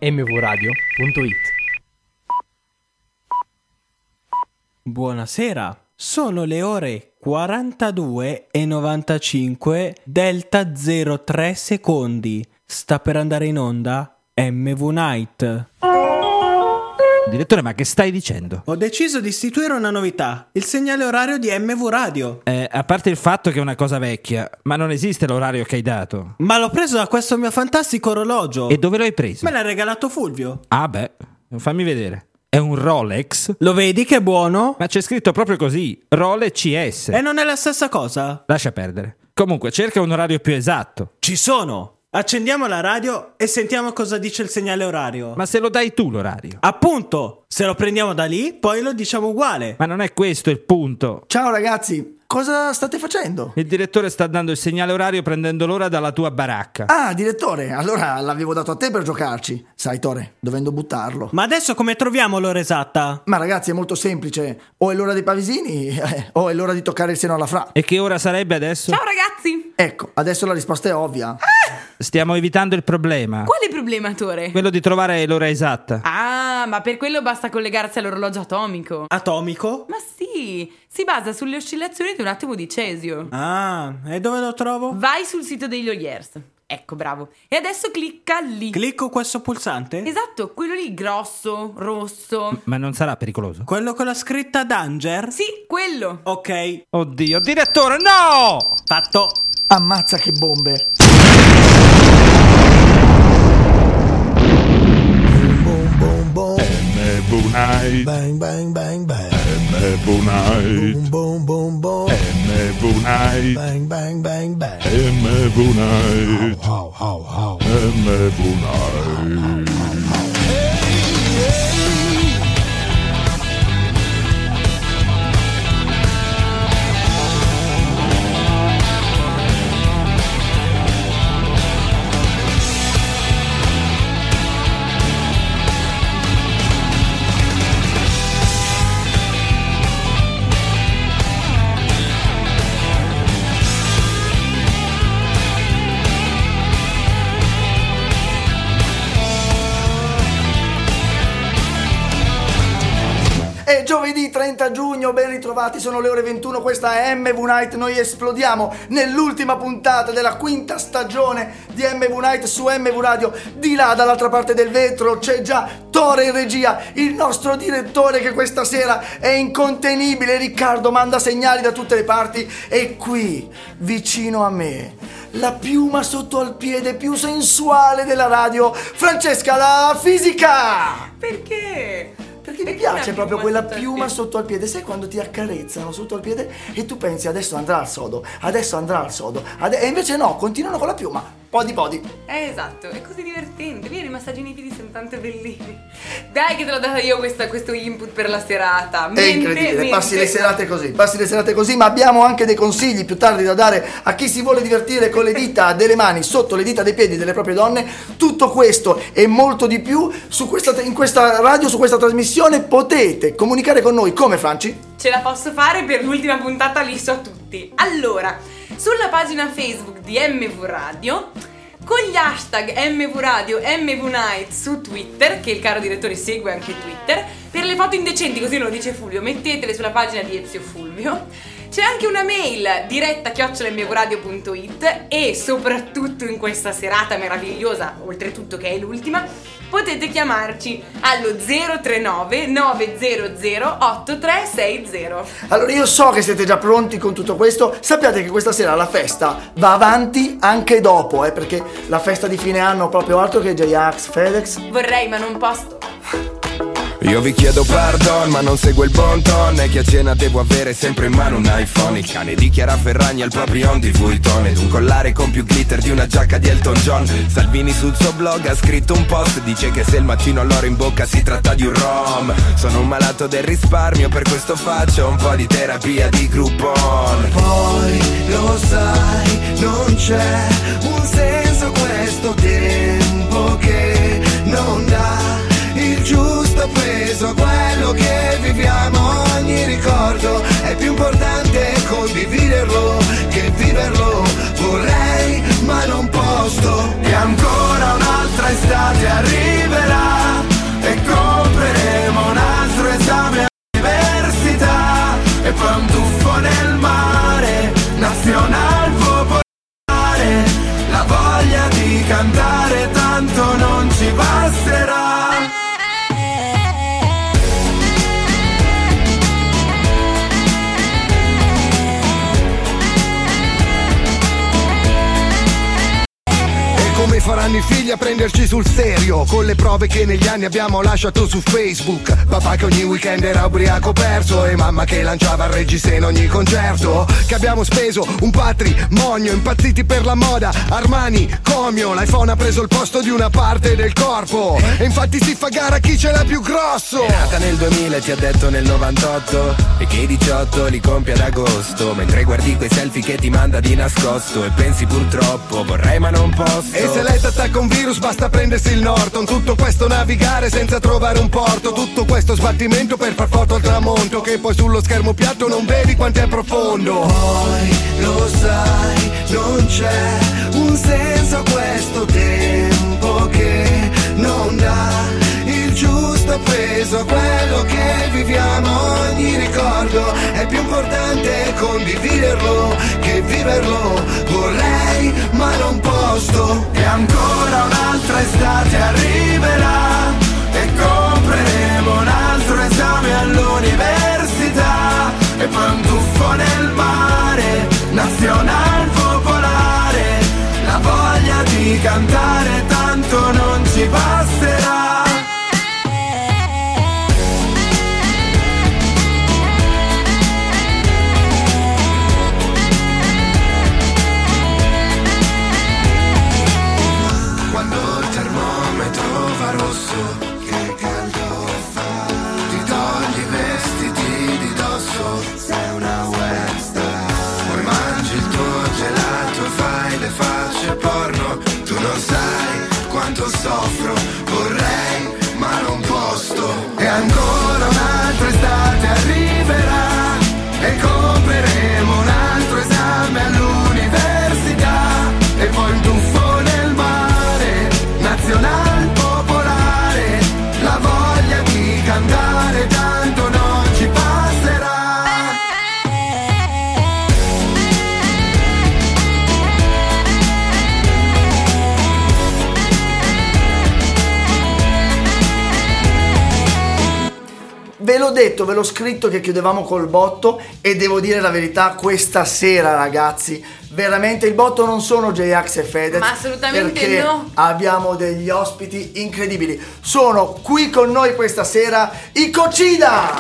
mvradio.it. Buonasera, sono le ore 42:95 delta 03 secondi. Sta per andare in onda MV Night. Direttore, ma che stai dicendo? Ho deciso di istituire una novità, il segnale orario di MV Radio. A parte il fatto che è una cosa vecchia, ma non esiste l'orario che hai dato. Ma l'ho preso da questo mio fantastico orologio. E dove lo hai preso? Me l'ha regalato Fulvio. Ah beh, fammi vedere. È un Rolex? Lo vedi che è buono? Ma c'è scritto proprio così, Rolex CS. E non è la stessa cosa? Lascia perdere. Comunque, cerca un orario più esatto. Ci sono! Accendiamo la radio e sentiamo cosa dice il segnale orario. Ma se lo dai tu l'orario? Appunto! Se lo prendiamo da lì, poi lo diciamo uguale. Ma non è questo il punto. Ciao ragazzi, cosa state facendo? Il direttore sta dando il segnale orario prendendo l'ora dalla tua baracca. Ah, direttore, allora l'avevo dato a te per giocarci. Sai, Tore, dovendo buttarlo. Ma adesso come troviamo l'ora esatta? Ma ragazzi, è molto semplice. O è l'ora dei pavesini, o è l'ora di toccare il seno alla Fra. E che ora sarebbe adesso? Ciao ragazzi! Ecco, adesso la risposta è ovvia. Stiamo evitando il problema. Quale problema, Tore? Quello di trovare l'ora esatta. Ah, ma per quello basta collegarsi all'orologio atomico. Atomico? Ma sì, si basa sulle oscillazioni di un atomo di cesio. Ah, e dove lo trovo? Vai sul sito degli Oyers. Ecco, bravo. E adesso clicca lì. Clicco questo pulsante? Esatto, quello lì grosso, rosso. Ma non sarà pericoloso? Quello con la scritta Danger? Sì, quello. Ok, Oddio, direttore, no! fatto. Ammazza che bombe. Boom boom boom. MV Night. Bang bang bang bang. MV Night. Boom boom boom boom. MV Night. Bang bang bang bang. MV Night. How how how. MV Night. È giovedì 30 giugno, ben ritrovati, sono le ore 21, questa è MV Night, noi esplodiamo nell'ultima puntata della quinta stagione di MV Night su MV Radio. Di là, dall'altra parte del vetro, c'è già Tore in regia, il nostro direttore che questa sera è incontenibile. Riccardo manda segnali da tutte le parti e qui, vicino a me, la piuma sotto al piede più sensuale della radio, Francesca la fisica! Perché? Perché mi Perché piace una proprio piuma quella sotto al piuma piede? sotto al piede. Sai quando ti accarezzano sotto al piede e tu pensi adesso andrà al sodo, adesso andrà al sodo, e invece no, continuano con la piuma. Podi. Esatto, è così divertente. Vieni, i massaggi nei piedi sono tanto bellini. Dai che te l'ho data io questo input per la serata. È incredibile, passi le serate così, ma abbiamo anche dei consigli più tardi da dare a chi si vuole divertire con le dita delle mani sotto le dita dei piedi delle proprie donne. Tutto questo e molto di più in questa radio, su questa trasmissione potete comunicare con noi. Come, Franci? Ce la posso fare per l'ultima puntata, li so tutti. Allora, sulla pagina Facebook di MV Radio, con gli hashtag MV Radio, MV Night su Twitter, che il caro direttore segue anche Twitter, per le foto indecenti, così lo dice Fulvio, mettetele sulla pagina di Ezio Fulvio. C'è anche una mail diretta@mvradio.it e soprattutto in questa serata meravigliosa, oltretutto che è l'ultima, potete chiamarci allo 039 900 8360. Allora io so che siete già pronti con tutto questo. Sappiate che questa sera la festa va avanti anche dopo, perché la festa di fine anno proprio altro che J-Ax, FedEx. Vorrei ma non posso. Io vi chiedo pardon ma non seguo il bon ton. E che a cena devo avere sempre in mano un iPhone. Il cane di Chiara Ferragni al proprio on di Vuitton. Ed un collare con più glitter di una giacca di Elton John. Salvini sul suo blog ha scritto un post. Dice che se il mattino ho l'oro in bocca si tratta di un rom. Sono un malato del risparmio, per questo faccio un po' di terapia di Groupon. Poi lo sai, non c'è un senso questo tempo che non dà il giusto peso a quello che viviamo. Ogni ricordo è più importante condividerlo che viverlo. Vorrei ma non posso. E ancora un'altra estate arriverà. fanno i figli a prenderci sul serio, con le prove che negli anni abbiamo lasciato su Facebook. Papà che ogni weekend era ubriaco perso e mamma che lanciava il reggiseno in ogni concerto. Che abbiamo speso un patrimonio, impazziti per la moda, Armani, Comio, l'iPhone ha preso il posto di una parte del corpo e infatti si fa gara chi ce l'ha più grosso. È nata nel 2000 e ti ha detto nel 98 e che i 18 li compie ad agosto, mentre guardi quei selfie che ti manda di nascosto e pensi purtroppo vorrei ma non posso. E se lei t'attacca un virus basta prendersi il Norton. Tutto questo navigare senza trovare un porto, tutto questo sbattimento per far foto al tramonto, che poi sullo schermo piatto non vedi quanto è profondo. Poi lo sai, non c'è un senso a questo tempo che non dà il giusto peso a quello che viviamo. Ogni ricordo è più importante condividerlo che viverlo. Vorrei ma non posso. E ancora un'altra estate arriverà e compreremo un altro esame all'università e poi un tuffo nel mare, nazional popolare, la voglia di cantare tanto non ci basterà. Quando il termometro va rosso, che caldo fa, ti togli i vestiti di dosso, sei una webstar. Poi mangi il tuo gelato e fai le facce porno, tu non sai quanto soffro, vorrei ma non posso. E ancora un'altra estate arriverà e compreremo un altro esame all'università e poi un tuffo nel mare, nazional popolare, la voglia di cantare tanto non ci passerà. Ve l'ho detto, ve l'ho scritto che chiudevamo col botto e devo dire la verità, questa sera ragazzi, veramente il botto non sono J-Ax e Fedez. Ma assolutamente perché no. Abbiamo degli ospiti incredibili. Sono qui con noi questa sera i Cocida!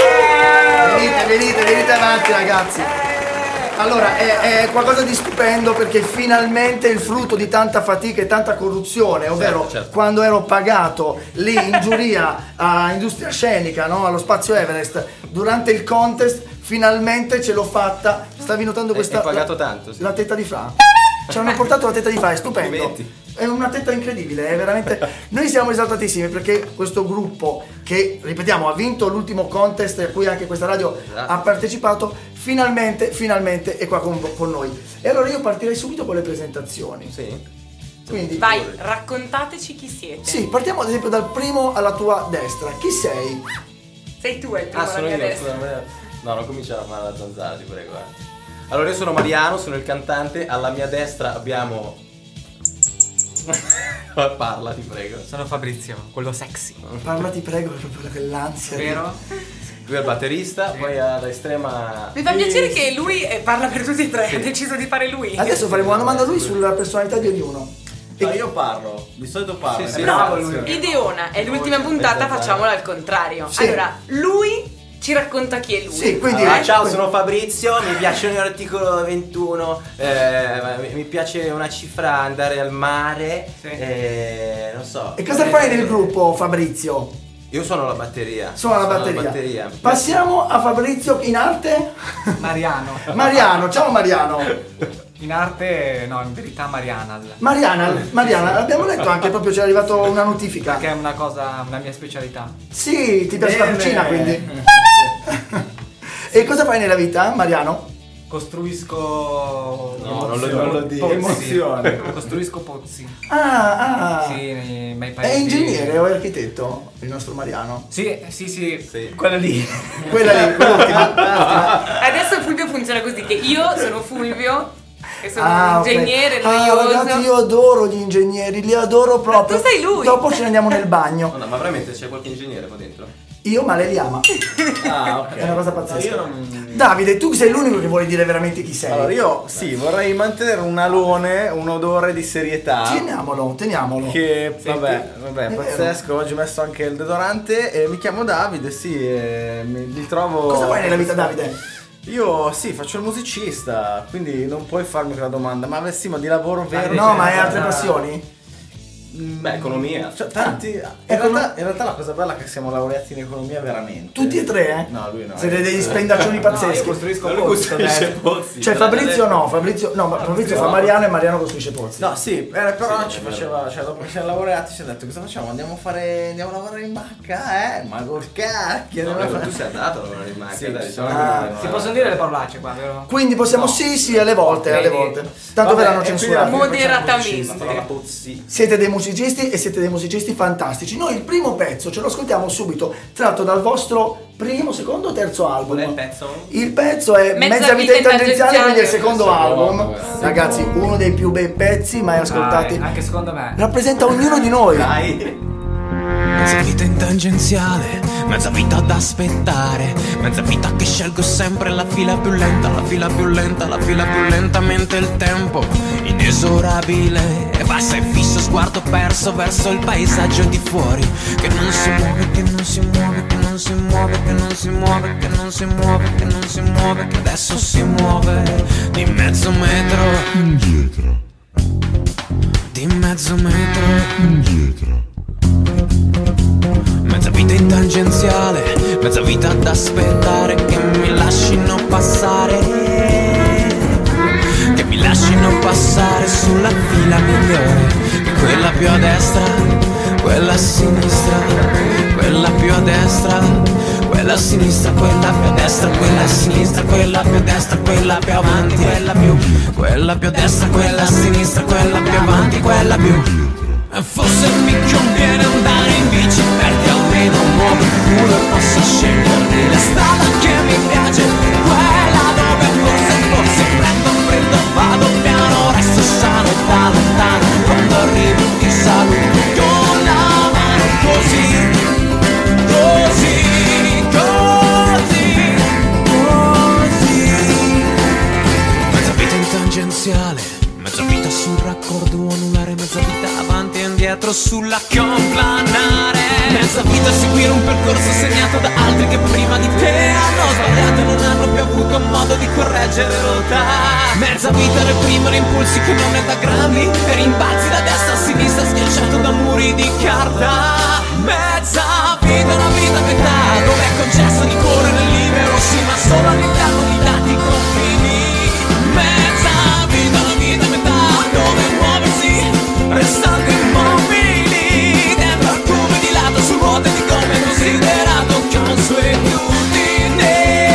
Venite avanti ragazzi. Allora, è qualcosa di stupendo perché finalmente il frutto di tanta fatica e tanta corruzione, ovvero certo. Quando ero pagato lì in giuria a Industria Scenica, no? Allo Spazio Everest, durante il contest, finalmente ce l'ho fatta. Stavi notando questa... Hai pagato tanto, sì. La tetta di Fra. Ci hanno portato la tetta di Fra, è stupendo. Complimenti. È una tetta incredibile, è veramente... Noi siamo esaltatissimi perché questo gruppo che, ripetiamo, ha vinto l'ultimo contest a cui anche questa radio ha partecipato, finalmente è qua con noi. E allora io partirei subito con le presentazioni. Sì. Quindi, Vai, raccontateci chi siete. sì, partiamo ad esempio dal primo alla tua destra. Chi sei? Sei tu il primo alla Sono mia io, destra. scusa. No, non cominciare a fare la zanzara, ti prego. Allora, io sono Mariano, sono il cantante. Alla mia destra abbiamo... Parla, ti prego. Sono Fabrizio, quello sexy. Parla, ti prego, è proprio quell'ansia. Vero? Lui è il batterista, poi alla estrema... Mi fa piacere che lui parla per tutti e tre, Sì. ha deciso di fare lui. Adesso faremo una domanda a lui sulla personalità di ognuno. No, io parlo, di solito parlo. Sì, No, lui. Ideona, è l'ultima puntata, facciamola al contrario. Sì. Allora, lui ci racconta chi è lui. Sì, quindi Ciao, sono Fabrizio, mi piace l'articolo 21, mi piace una cifra, andare al mare, non so. E cosa fai nel gruppo, Fabrizio? Io suono la batteria. Suona la batteria. Passiamo a Fabrizio in arte. Mariano. Mariano, ciao Mariano. In arte, no, in verità Mariana. Mariana, abbiamo letto anche proprio, ci è arrivata una notifica. Perché è una cosa, una mia specialità. Sì, ti piace la cucina quindi. E cosa fai nella vita, Mariano? Costruisco... No, non lo dico. Pozzi. Costruisco pozzi. Ah. Sì, nei miei È paesi. ingegnere o è architetto il nostro Mariano? Sì, quello lì. Quella lì, quell'ultima. Adesso Fulvio funziona così, che io sono Fulvio, che sono un ok. ingegnere noioso. Ragazzi, io adoro gli ingegneri, li adoro proprio. tu sei lui. Dopo ce ne andiamo nel bagno. No, ma veramente c'è qualche ingegnere qua dentro? Io ma lei li ama. Ah, ok. È una cosa pazzesca. Io non... Davide, tu sei l'unico che vuole dire veramente chi sei. Allora io sì, vorrei mantenere un alone, un odore di serietà. Teniamolo. Che vabbè, È pazzesco. Oggi ho messo anche il deodorante e mi chiamo Davide, sì, e mi trovo. Cosa fai nella vita, Davide? Io sì, faccio il musicista, quindi non puoi farmi quella domanda, ma sì, ma di lavoro vero. No, ma hai altre passioni? Beh, economia. Cioè, tanti. In realtà la cosa bella è che siamo laureati in economia veramente. Tutti e tre, eh? No, lui no. Siete degli spendaccioni pazzeschi. Io costruisco Lui pozzi. costruisce pozzi. Cioè Fabrizio no, Fabrizio fa Mariano e Mariano costruisce pozzi. No, sì, però Sì, ci è vero. faceva, cioè dopo che siamo laureati ci ha detto cosa facciamo? Andiamo a lavorare in banca, Ma col cacchio, No, andiamo a tu fare. sei andato a lavorare in macchina, Sì, dai, sì. diciamo Ah, che Si possono dire le parolacce qua, vero? Quindi possiamo sì, alle volte. Tanto Vabbè, verranno e censurati. quindi Moderatamente. la parola pozzi. Siete dei musicisti e siete dei musicisti fantastici. Noi il primo pezzo ce lo ascoltiamo subito, tratto dal vostro primo, secondo o terzo album. Qual è il pezzo? Il pezzo è Mezza Mezza vita in vita in tangenziale, quindi è il tangenziale. secondo album. Secondo, Ragazzi, uno dei più bei pezzi mai ascoltati. Anche secondo me. Rappresenta ognuno di noi. Dai. Mezza vita in tangenziale, mezza vita ad aspettare, mezza vita che scelgo sempre la fila più lenta, la fila più lenta, la fila più lentamente il tempo inesorabile e basta e fisso sguardo perso verso il paesaggio di fuori che non si muove, che non si muove, che non si muove, che non si muove, che non si muove, che non si muove, che adesso si muove di mezzo metro Indietro, di mezzo metro indietro, mezza vita in tangenziale, mezza vita ad aspettare che mi lascino passare, che mi lascino passare sulla fila migliore, quella più a destra, quella a sinistra, quella più a destra, quella a sinistra, quella più a destra, quella a sinistra, quella più a destra, quella più avanti, quella più a destra, quella a sinistra, quella più avanti, quella più. E forse mi conviene andare in bici perché almeno muovo il culo e posso scegliermi la strada che mi piace, quella dove forse prendo freddo, vado piano, resto sano da lontano, quando arrivo ti saluto con la mano così, così, così, così. Mezza vita in tangenziale, mezza vita sul raccordo anulare, mezza vita avanti e indietro sulla complanare, mezza vita a seguire un percorso segnato da altri che prima di te hanno sbagliato e non hanno più avuto modo di correggere rotta, mezza vita reprimere impulsi che non è da grammi e rimbalzi da destra a sinistra schiacciato da muri di carta, mezza vita una vita a metà dove è concesso di correre libero sì ma solo all'interno di dati confini, mezza vita una vita a metà dove muoversi restando immobili dentro al cubo di lato su ruote di gomme considerato consuetudine,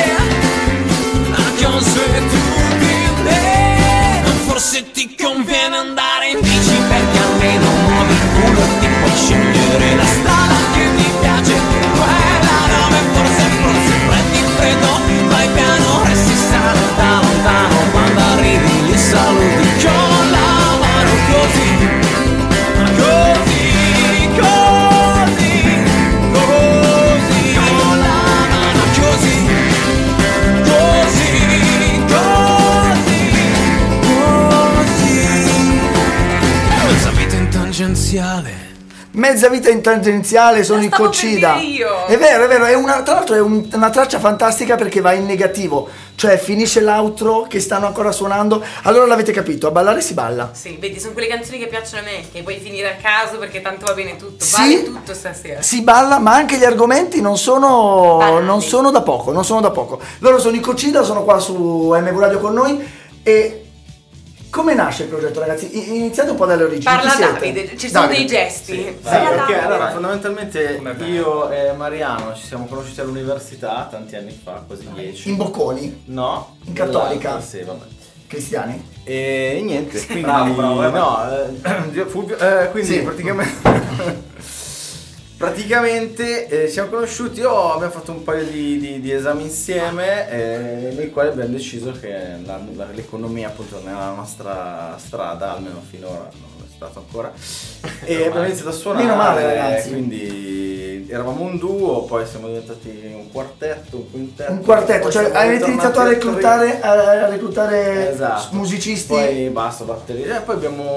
consuetudine. Forse ti conviene andare in bici perché almeno muovi il culo e ti puoi scegliere la strada che ti piace, quella dove forse prendi freddo, vai piano, resti sano da lontano, quando arrivi li saluti con la mano così, così, così, così, con la mano così, così, così, così. Mezza vita in tangenziale. Mezza vita in tangenziale, sono il stavo per Coccida. dire io. È vero, tra l'altro è una traccia fantastica perché va in negativo, cioè finisce l'outro che stanno ancora suonando, allora l'avete capito, a ballare si balla. Sì, vedi, sono quelle canzoni che piacciono a me, che puoi finire a caso perché tanto va bene tutto. Sì. Vale tutto stasera. Si balla, ma anche gli argomenti non sono da poco, Loro sono i Coccida, sono qua su MV Radio con noi. E come nasce il progetto, ragazzi? Iniziate un po' dalle origini. Parla Chi siete? Davide, ci sono dei gesti. Sì, Parla ok, Davide. allora fondamentalmente io e Mariano ci siamo conosciuti all'università tanti anni fa, quasi 10. In Bocconi? No. In Cattolica? nell'altra, Sì, vabbè. Cristiani? E niente, quindi Bravo, quindi Sì. praticamente ci siamo conosciuti, abbiamo fatto un paio di esami insieme nei quali abbiamo deciso che l'economia appunto nella nostra strada, almeno finora non è stato ancora, e abbiamo iniziato a suonare. Meno male, ragazzi. Quindi eravamo un duo, poi siamo diventati un quartetto, un quintetto. Un quartetto, poi cioè siamo avete iniziato a reclutare esatto. musicisti. Poi basta, batteria. E poi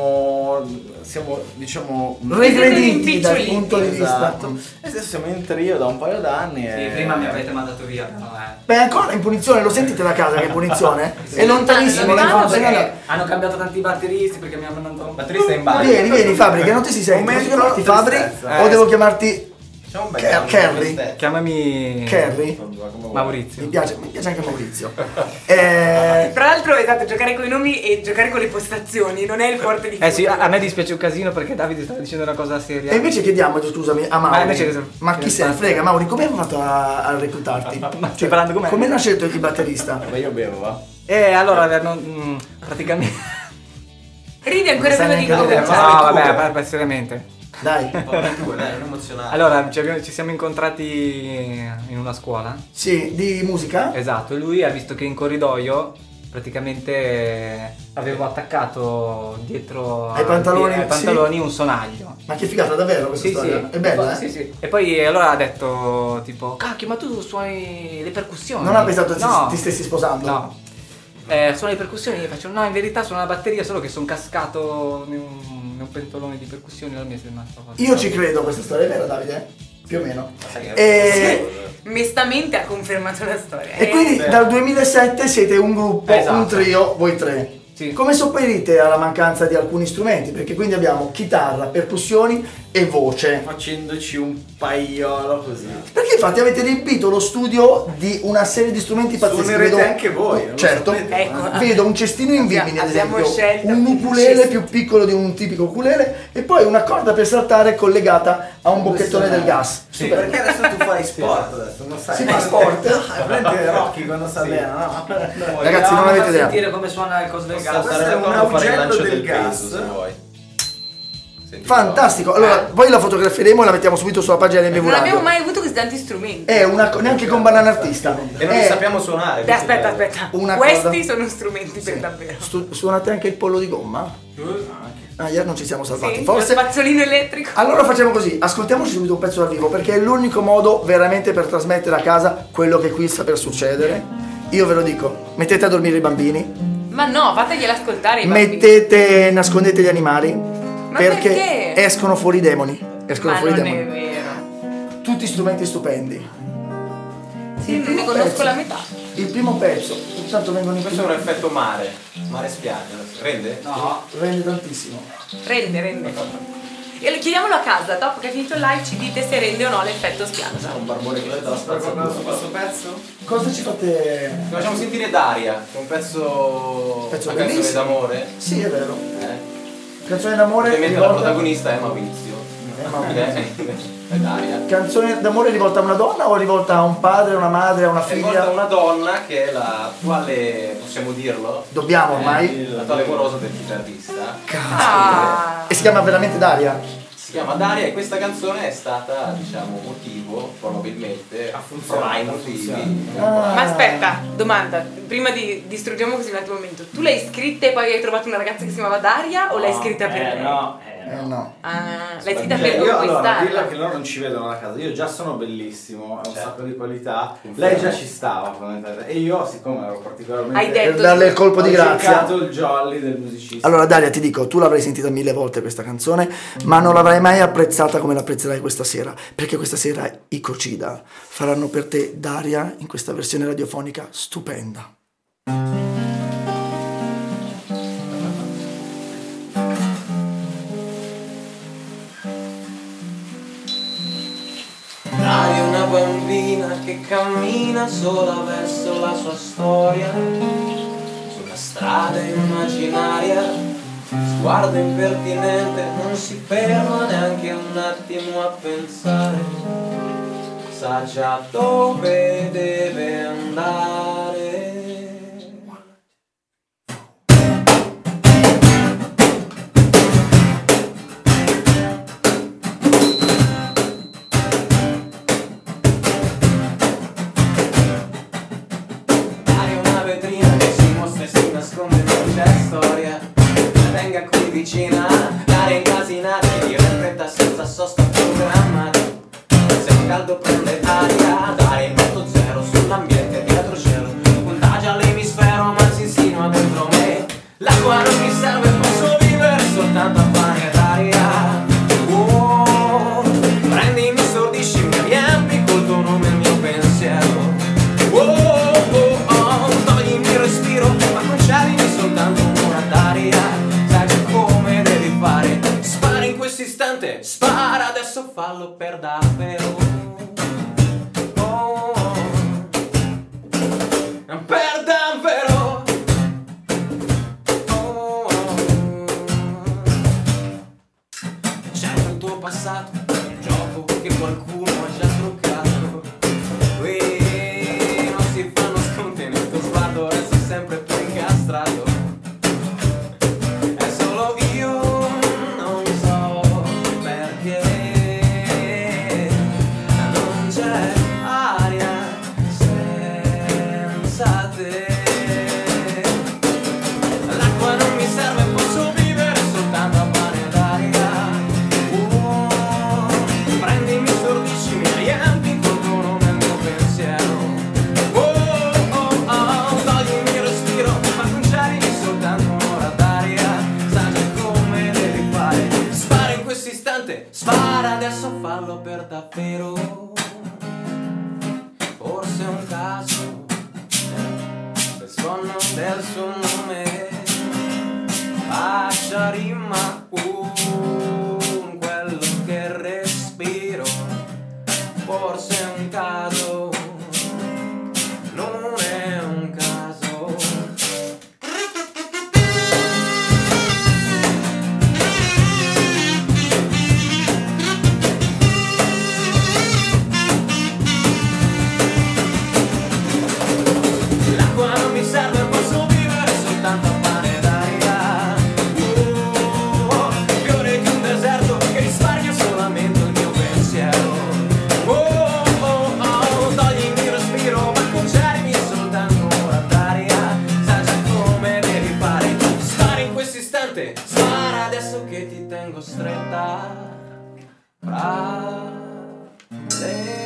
siamo diciamo regrediti dal punto di esatto. vista. E adesso siamo in trio da un paio d'anni. Sì, prima mi avete mandato via, però Beh, ancora in punizione, lo sentite da casa che è punizione? È lontanissimo, hanno cambiato tanti batteristi perché mi hanno mandato un batterista in bagno. Vieni Fabri, che non ti si sente. Devo chiamarti Fabri o devo chiamarti Kerry? Chiamami Kerry? Maurizio. Mi piace anche Maurizio. Tra l'altro, esatto, giocare con i nomi e giocare con le postazioni non è il forte di sì, a me dispiace un casino perché Davide stava dicendo una cosa seria. E invece chiediamo, scusami, a Mauri. Ma chi se ne frega, Mauri, come hai fatto a reclutarti? Stai parlando con me? Come l'ha scelto il batterista? Ma io bevo, va? Allora, praticamente... Ridi ancora prima di no, vabbè, seriamente. Dai, non emozionare. Allora, ci siamo incontrati in una scuola. Sì, di musica? Esatto, e lui ha visto che in corridoio praticamente avevo attaccato dietro ai pantaloni un sonaglio. Ma che figata, davvero questa storia? Sì. È bella, Sì. E poi allora ha detto tipo, cacchio, ma tu suoni le percussioni? Non ha pensato ti stessi sposando? No. Suono le percussioni, io faccio no, in verità suono la batteria, solo che sono cascato in un pentolone di percussioni, non mi è rimasto. Io ci credo, questa storia è vera, Davide? Più o meno. Mestamente ha confermato la storia. E quindi dal 2007 siete un gruppo, esatto. Un trio, voi tre. Sì. Come sopperite alla mancanza di alcuni strumenti? Perché quindi abbiamo chitarra, percussioni e voce. Facendoci un paiolo così. Perché infatti avete riempito lo studio di una serie di strumenti pazzeschi. Suonerete anche voi, non certo. lo sapete, ecco. Vedo un cestino in vimini, ad esempio, scelto un ukulele più piccolo di un tipico ukulele e poi una corda per saltare collegata a un bocchettone del gas. Sì, perché adesso tu fai sport adesso, non sai. Si fa sport? Prendi Rocky quando sta bene, no? Ragazzi, non avete idea. Sentire come suona il coso del gas. Questo è un augello del gas. Se vuoi. Fantastico, allora poi la fotografieremo e la mettiamo subito sulla pagina del Non MV abbiamo Radio. mai avuto così tanti strumenti. Neanche con Banana Artista. E non li sappiamo suonare. Aspetta. Una Questi cosa- sono strumenti per davvero. Suonate anche il pollo di gomma? Ieri non ci siamo salvati. Sì, Forse lo spazzolino elettrico. allora facciamo così, ascoltiamoci subito un pezzo dal vivo perché è l'unico modo veramente per trasmettere a casa quello che qui sta per succedere. Io ve lo dico, mettete a dormire i bambini, Ma no, fategliela ascoltare i bambini. nascondete gli animali perché? escono fuori i demoni. Ma non è vero. Tutti strumenti stupendi. Sì, ne conosco la metà. Il primo pezzo, intanto vengono in Questo è un effetto mare spiaggia. Rende? No. rende tantissimo. Rende. E chiediamolo a casa, dopo che è finito il live ci dite se rende o no l'effetto spiaggia. Un barbone che da spazzatura su questo pezzo. Cosa ci fate? Ti facciamo sentire Daria, che è un pezzo una canzone bellissimo. d'amore. Sì, è vero. Canzone d'amore Ovviamente la rivolta- protagonista è Maurizio. È Daria. Canzone d'amore rivolta a una donna o rivolta a un padre, una madre, a una È rivolta a figlia? una donna che è l'attuale, possiamo dirlo? Dobbiamo ormai? L'attuale morosa del chitarrista. Ah. E si chiama veramente Daria? Si chiama Daria e questa canzone è stata, diciamo, motivo, probabilmente, fra i motivi. Ma aspetta, domanda, prima distruggiamo così un attimo il momento. Tu l'hai scritta e poi hai trovato una ragazza che si chiamava Daria o l'hai scritta per lei? No. No. Ah, l'hai scritta Cioè, per io allora, conquistarla. dirla che loro non ci vedono a casa, io già sono bellissimo, è un sacco di qualità, lei già ci stava fondamentalmente. E io, siccome ero particolarmente Hai detto Per darle il colpo di ho grazia. cercato il jolly del musicista. Allora Daria, ti dico, tu l'avrai sentita 1000 volte questa canzone, ma non l'avrai mai apprezzata come l'apprezzerai questa sera, perché questa sera i Cocida faranno per te Daria in questa versione radiofonica stupenda. Daria è una bambina che cammina sola verso la sua storia, sulla strada immaginaria, sguardo impertinente, non si ferma neanche un attimo a pensare, sa già dove deve andare. Venga qui vicina, dare incasinati, io in fretta senza sosta programmati. Se L'acqua non mi serve, posso vivere soltanto a pane ed aria. Oh, prendi, mi stordisci, mi riempi col tuo nome il mio pensiero. Toglimi il respiro, ma concedimi soltanto un'ora d'aria. Sai già come devi fare. Spara in questo istante, spara adesso, fallo per davvero. Per davvero. C'è il tuo passato, un gioco che qualcuno ha già truccato. Non si fanno sconti nel tuo sguardo, resto sempre più incastrato. È solo io, non so perché non c'è aria senza te. L'acqua non mi serve, posso vivere soltanto a pane ed aria. Prendimi, stordisci, mi riempi col tuo nome il mio pensiero. Toglimi il respiro, ma concedimi soltanto un'ora d'aria. Sai già come devi fare. Spara in questo istante, spara adesso, fallo per davvero. Forse è un caso, il suono del suo nome faccia rima con quello che respiro. Forse è un caso, non è un caso. L'acqua non mi serve, posso vivere soltanto a pane ed aria. Fiore di un deserto che risparmia solamente il mio pensiero. Toglimi il respiro, ma concedimi soltanto un'ora d'aria. Sai già come devi fare. Spara in questo istante, spara adesso che ti tengo stretta fra le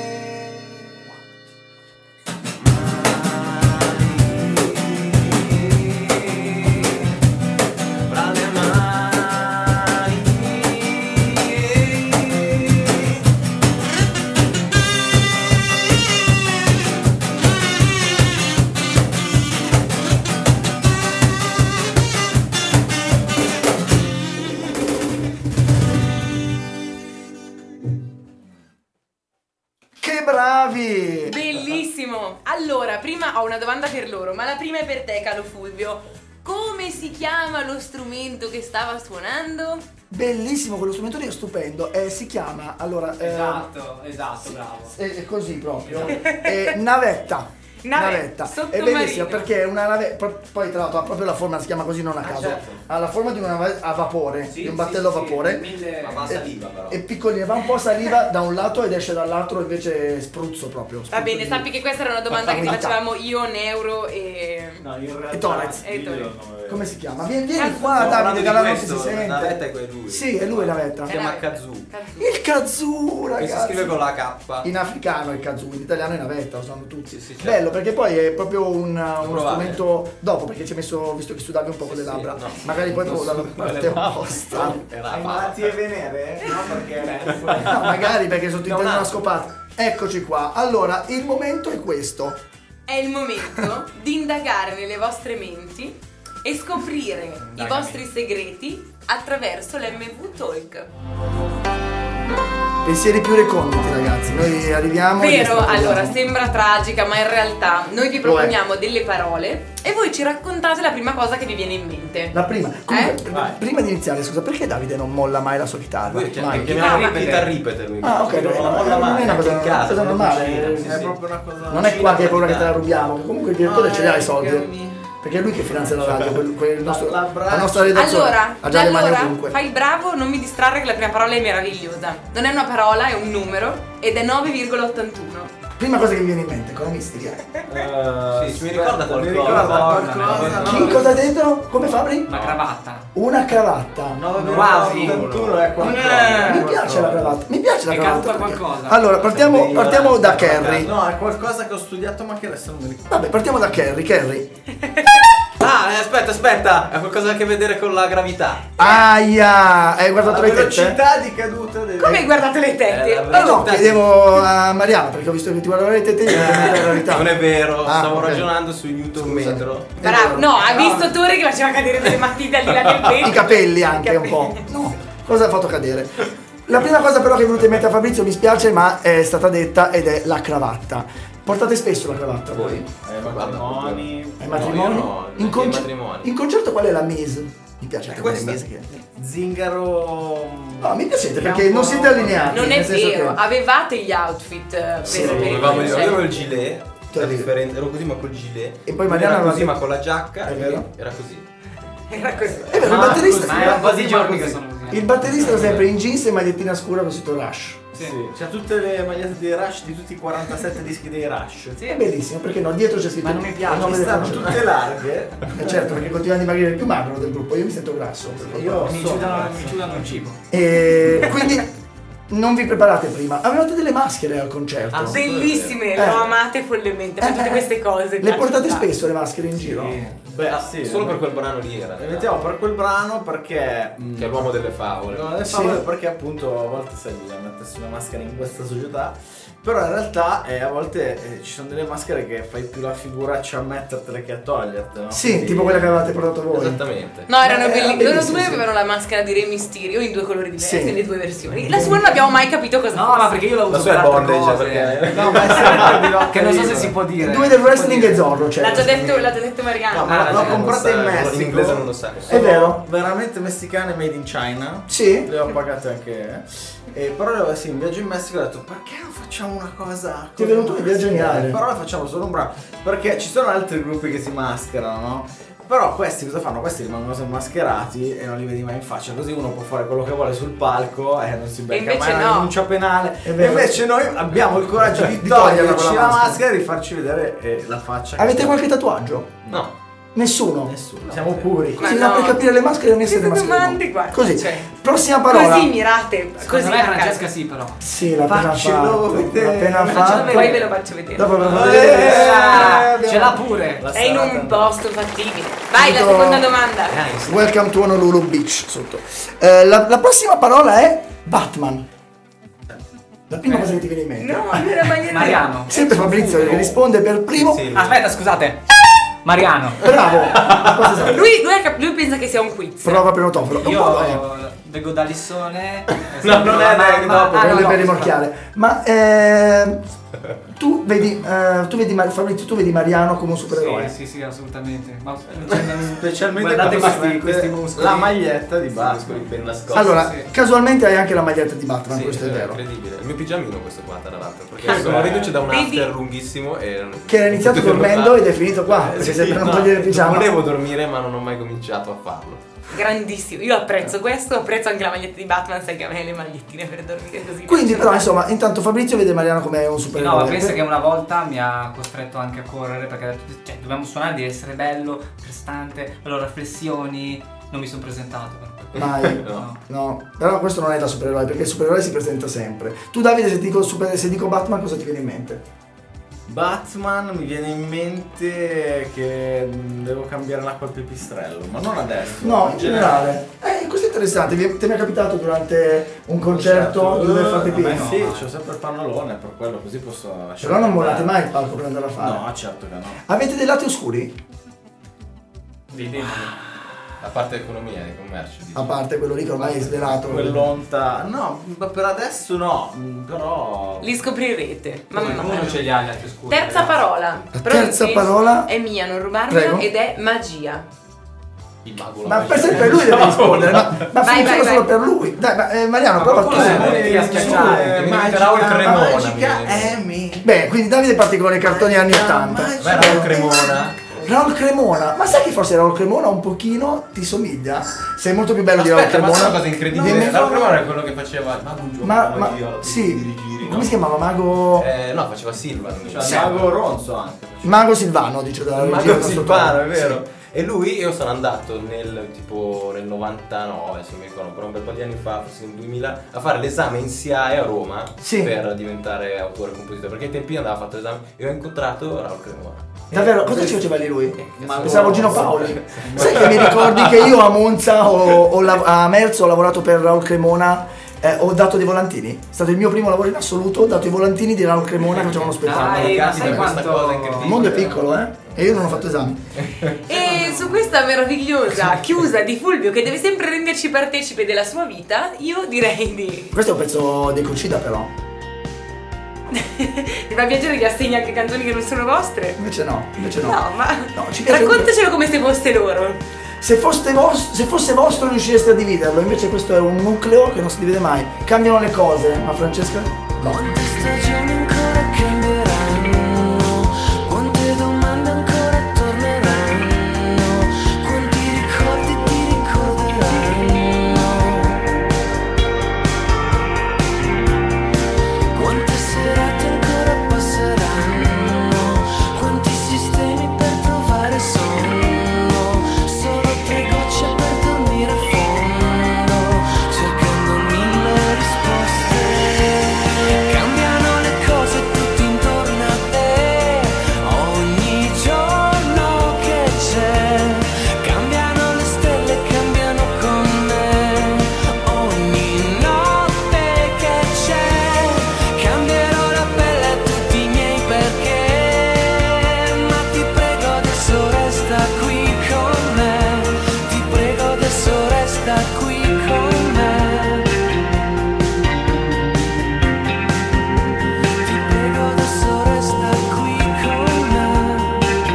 Che bravi! Bellissimo! Allora, prima ho una domanda per loro, ma la prima è per te, caro Fulvio. Come si chiama lo strumento che stava suonando? Bellissimo, quello strumento lì è stupendo. Si chiama, allora... Esatto, bravo. È così proprio. Navetta. Navetta. È Sottomarino. bellissima perché è una navetta, poi tra l'altro ha proprio la forma, si chiama così non a caso. Certo. Ha la forma di una navetta a vapore, di un battello a vapore. Ma va a saliva però. È piccolina, va un po' a saliva da un lato ed esce dall'altro invece spruzzo proprio. Va bene, sappi che questa era una domanda che ti facevamo io, Neuro e... No, in realtà E Torres. Come si chiama? Vieni qua, Davide, che la notte si sente. Navetta è lui. Sì, è lui Navetta. Si chiama Kazoo. Il Kazoo, Che ragazzi. si scrive con la K. In africano è il Kazoo, in italiano è Navetta, lo sanno tutti. Sì, certo. Bello perché poi è proprio uno Provare. strumento dopo, perché ci hai messo, visto che sudavi un po' con le labbra, magari poi provo dalla parte opposta. Hai malattie venere? No, perché No, magari perché sottintendo No, una no. scopata. Eccoci qua. Allora, il momento è questo. È il momento di indagare nelle vostre menti e scoprire i vostri segreti attraverso l'MV Talk. Pensieri più reconditi, ragazzi. Noi arriviamo. e Vero? li Allora, scopriamo. sembra tragica, ma in realtà noi vi Lo è. proponiamo delle parole e voi ci raccontate la prima cosa che vi viene in mente. La prima. Comunque, prima di iniziare, scusa, perché Davide non molla mai la sua chitarra? Lui Mai. chiamiamo chitarra ripeter lui. Ah, ok, non la molla non mai, è una anche cosa, in casa, cosa quando normale. cucina, è sì. proprio una cosa. Non è qua che hai paura che te la Cucina, rubiamo, che comunque il direttore ce li ha i soldi. Perché è lui che finanzia la radio, il nostro, la nostra redazione. Allora, ha già le mani allora ovunque. fai il bravo, non mi distrarre che la prima parola è meravigliosa. Non è una parola, è un numero ed è 9,81. Prima cosa che mi viene in mente, economisti, via. Sì, mi ricorda qualcosa. Mi ricorda qualcosa. Chi cosa ha detto? Come Fabri? Una cravatta. Una cravatta. Quasi. 81 è qualcosa. Mi piace la cravatta. Mi piace la È cravatta. caduta perché- qualcosa. Allora, partiamo da Kerry. No, è qualcosa che ho studiato ma che adesso non mi ricordo. Vabbè, partiamo da Kerry. Kerry. Ah, aspetta, ha qualcosa a che vedere con la gravità. Aia, hai guardato le tette? velocità di caduta del... Come hai guardato le tette? No, chiedevo a Mariano perché ho visto che ti guardava le tette e la gravità. Non è vero, stavo ok. ragionando sui Newton metro. Bravo, no, ha visto Tore che faceva cadere delle matite al di là del petto. I capelli anche un po'. No, cosa ha fatto cadere? La prima cosa però che è venuta in mente a Fabrizio, mi spiace, ma è stata detta ed è la cravatta. Portate spesso la cravatta voi? Matrimoni. Ai matrimoni? In, matrimoni. in concerto qual è la mise? Mi piace anche Questa? la mise che... Zingaro. No, mi piacete perché non siete allineati. Non è nel senso vero, che- avevate gli outfit Avevamo io avevo il gilet, Cioè, ero così ma col gilet. E poi Mariana era così aveva- ma con la giacca. È vero? Era così. Era così. È vero, il batterista Ma è un po' di giorni che sono così. Il batterista era sempre in jeans e magliettina scura con scritto Rush. Sì. C'ha tutte le magliette dei Rush di tutti i 47 dischi dei Rush. È bellissimo, perché no? Dietro c'è scritto. Ma non mi piace, il nome Ci del stanno concerto. tutte larghe. Certo, perché continua a dimagrire il più magro del gruppo, io mi sento grasso. Io Mi chiudono il cibo. E quindi non vi preparate prima. Avevate delle maschere al concerto. Bellissime, lo amate follemente, fate tutte queste cose. Le portate spesso le maschere in giro? Beh, sì. Solo per quel brano lì era. Le mettiamo per quel brano perché. Che è l'uomo delle favole. No, le favole perché appunto a volte sai bisogna mettersi una maschera in questa società. Però in realtà a volte ci sono delle maschere che fai più la figuraccia a mettertele che a togliertele, no? Sì, Quindi- tipo quelle che avevate portato voi. Esattamente. No, erano Era bellissime. Loro bellissimo, due sì. avevano la maschera di Re Mysterio in due colori diversi, Sì. nelle due versioni. La sua non abbiamo mai capito cosa No, fosse. ma perché io la uso La sua per è altre bondage, cose. perché- No, ma è sempre di lotta Che non so se libera. si può dire. Due del wrestling e Zorro, cioè. L'ha già detto Mariano. No, ma l'ho comprata in Messico. In inglese non lo sa. È vero? Veramente messicane, made in China. Sì. Le ho pagate anche. Però sì, in viaggio in Messico ho detto perché non facciamo una cosa. Ti è venuto un'idea geniale. Però la facciamo solo un brano. Perché ci sono altri gruppi che si mascherano, no? Però questi cosa fanno? Questi rimangono sempre mascherati e non li vedi mai in faccia. Così uno può fare quello che vuole sul palco e non si becca invece mai no. una denuncia penale. È E vero. invece noi abbiamo il coraggio di Di toglierla toglierci con la la maschera maschera e di farci vedere la faccia. che Avete c'è. qualche tatuaggio? No. Nessuno? Nessuno. Siamo puri. Ma Così no. per capire le maschere non siete Queste maschere. domande qua. Così. Cioè, Prossima parola. così mirate. Così Secondo me a caso. Francesca sì, però. Sì, l'ha appena Faccelo fatto. vedere. L'ha appena fatto. Poi ve lo faccio vedere. Dopo ve lo faccio vedere. Ce l'ha pure. La È in serata. un posto fattibile. Vai, la Dico- seconda domanda. Welcome to Honolulu Beach sotto. La prossima parola è Batman. La prima cosa che ti viene in mente. No, non era Mariano. Mariano. Sempre Fabrizio che risponde per primo. Sì, sì. Aspetta, scusate. Mariano. Bravo. Cosa sai? Lui pensa che sia un quiz. Prova prenotofilo. Un po' Io vengo da Lissone. No, non è dopo, per rimorchiare. Ma tu vedi Fabrizio, tu vedi Mariano come un supereroe. Sì, assolutamente. Ma Specialmente guardate quando questi si mette muscoli. la maglietta di Muscoli Batman. ben nascosti. Allora, Sì. casualmente hai anche la maglietta di Batman, Sì, questo è vero. incredibile. Il mio pigiamino questo qua, tra l'altro. Perché sono riduce da un Vedi? after lunghissimo e. Che era iniziato dormendo ed è finito qua, perché sei per non togliere il pigiama. Volevo dormire, ma non ho mai cominciato a farlo. Grandissimo. Io apprezzo questo, apprezzo anche la maglietta di Batman, sai che a me le magliettine per dormire così. Quindi però insomma, intanto Fabrizio vede Mariano come un supereroe. No, ma pensa che una volta mi ha costretto anche a correre perché ha detto, cioè, dobbiamo suonare, devi essere bello, prestante, allora flessioni, non mi sono presentato. Mai. No, però questo non è da supereroe, perché il supereroe si presenta sempre. Tu Davide, se dico Batman, cosa ti viene in mente? Batman mi viene in mente che devo cambiare l'acqua al pipistrello, ma non adesso. No, in generale. Questo è interessante, ti è mai capitato durante un concerto dove fate pipì? Sì, c'ho sempre il pannolone, per quello così posso lasciare. Però non mollate mai il palco per andare a fare. No, certo che no. Avete dei lati oscuri? Dei demoni. A parte economia e commercio. A parte quello lì che ormai è svelato. Quell'onta. No, per adesso no, però. Li scoprirete. Uno Mamma ce li ha gli altri scuri. Terza parola. La terza parola è mia, non rubarmela, Prego. ed è magia. Il mago Ma per sempre lui deve rispondere, ma Vai, funziona vai, solo vai. per lui. Dai, ma Mariano, prova tu. a schiacciare. Mi metterà il cremona. Magica mi- Amy. Beh, quindi Davide parte con i cartoni anni 80. Beh, era un cremona. Raul Cremona, ma sai che forse Raul Cremona un pochino ti somiglia? Sei molto più bello di Raul Aspetta, ma Cremona. sai una cosa incredibile? Raul Cremona è quello che faceva il mago giù. Ma sì, come si chiamava? Mago No, faceva Silva. C'è il mago Ronzo anche. Mago Silvano, dice da regia del Mago nostro Silvano, è Tony. vero. Sì. E lui, io sono andato nel 99, se mi ricordo, però un bel po' di anni fa, forse nel 2000, a fare l'esame in SIAE a Roma Sì. per diventare autore e compositore. Perché ai tempi andava fatto l'esame e ho incontrato Raul Cremona. Davvero? Cosa ci faceva lì lui? Pensavo Gino Paoli. Sai che mi ricordi che io a Monza a Merzo ho lavorato per Raul Cremona, ho dato dei volantini. È stato il mio primo lavoro in assoluto, ho dato i volantini di Raul Cremona che facevano spettacolo. Il mondo è piccolo, e io non ho fatto esami. E su questa meravigliosa chiusa di Fulvio che deve sempre renderci partecipe della sua vita, io direi di... Questo è un pezzo di Concida però. Mi fa piacere che assegni anche canzoni che non sono vostre? Invece no. No, ma ci piace raccontacelo come se foste loro. Se fosse vostro riuscireste a dividerlo, invece questo è un nucleo che non si divide mai. Cambiano le cose, ma Francesca? No. Quante stagioni ancora cambieranno, quante domande ancora torneranno, quanti ricordi ti ricorderanno, quante serate ancora passeranno, quanti sistemi per trovare sonno, solo 3 gocce per dormire a fondo, cercando 1000 risposte. Cambiano le cose tutte intorno a te, ogni giorno che c'è. Cambiano le stelle, cambiano con me, ogni notte che c'è. Cambierò la pelle a tutti i miei perché, ma ti prego adesso resta qui con me, ti prego adesso resta qui con me. Ti prego adesso resta qui con me.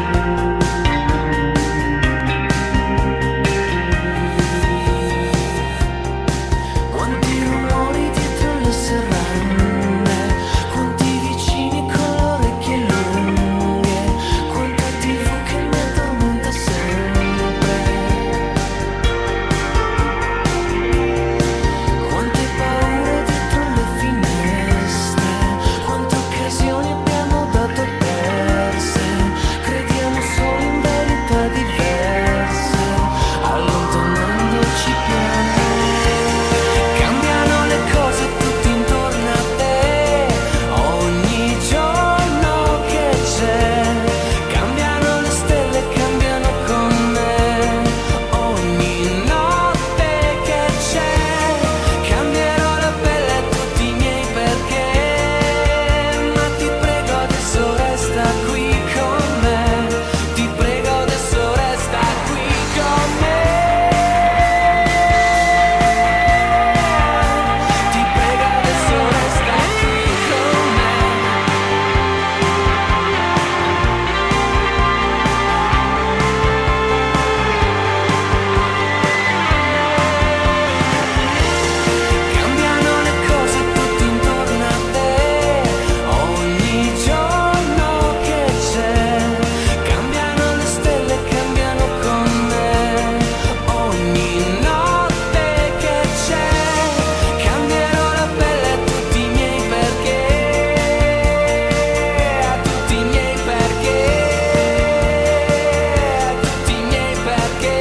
Quanti rumori dietro le serrande, quanti vicini con le orecchie lunghe, quanta TV che mi addormenta sempre, quante paure dietro le finestre, quante occasioni abbiamo dato perse, crediamo solo in verità diverse, allontanandoci piano. Cambiano le cose tutte intorno a te, ogni giorno che c'è. Cambiano le stelle, cambiano con me, ogni notte che c'è. Cambierò la pelle a tutti i miei perché, ma ti prego adesso resta qui con me, ti prego adesso resta qui con me, ti prego adesso resta qui con me. Cambiano le cose tutte intorno a te, ogni giorno che c'è. Cambiano le stelle, cambiano con me, ogni notte che c'è. Cambierò la pelle a tutti i miei perché, a tutti i miei perché, a tutti i miei perché.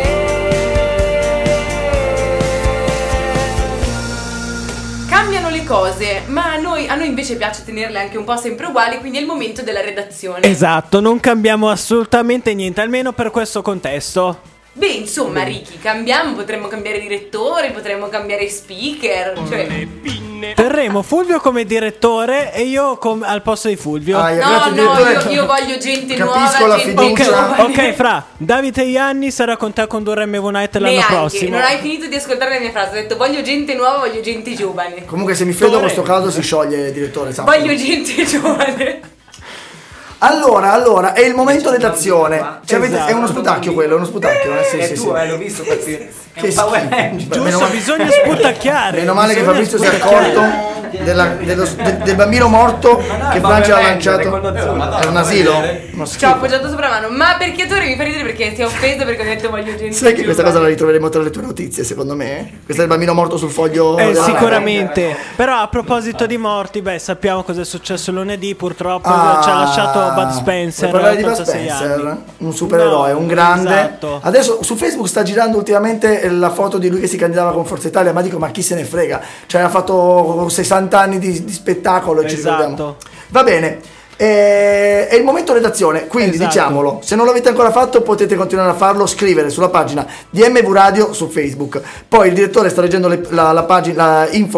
Cambiano le cose, ma a noi invece piace tenerle anche un po' sempre uguali, quindi è il momento della redazione. Esatto, non cambiamo assolutamente niente, almeno per questo contesto. Beh, insomma, Ricky, potremmo cambiare direttore, potremmo cambiare speaker, cioè... Terremo Fulvio come direttore e io al posto di Fulvio. Io voglio gente Capisco nuova, la gente fiducia. giovane. Ok, Fra, Davide Ianni sarà con te a condurre MV Night l'anno Neanche, prossimo. non hai finito di ascoltare la mia frase, ho detto voglio gente nuova, voglio gente giovane. Comunque se mi freddo questo caso si scioglie il direttore, sa? Voglio gente giovane. Allora, è il momento redazione. È uno sputacchio quello, è uno sputacchio. È tuo, l'ho visto per Che Power schifo. Ranger. Giusto, bisogna sputacchiare. Meno male che Fabrizio si è accorto del bambino morto che Francia ha lanciato. È un asilo? Uno Ci ho schifo. appoggiato sopra la mano. Ma perché tu mi fa ridere perché si è offeso perché ho detto voglio gente Sai che questa giovane. cosa la ritroveremo tra le tue notizie, secondo me? Questa è il bambino morto sul foglio. della Sicuramente. Però a proposito di morti, sappiamo cosa è successo lunedì. Purtroppo Ah, ci ha lasciato Bud Spencer. vuoi parlare di Bud 86 Spencer? anni. Un supereroe, No, un grande. esatto. Adesso su Facebook sta girando ultimamente la foto di lui che si candidava con Forza Italia, ma dico, ma chi se ne frega? Cioè ha fatto 60 anni di spettacolo e ci ricordiamo. Esatto. Va bene. È il momento redazione, quindi diciamolo, se non l'avete ancora fatto potete continuare a farlo, scrivere sulla pagina di MV Radio su Facebook. Poi il direttore sta leggendo la pagina, la info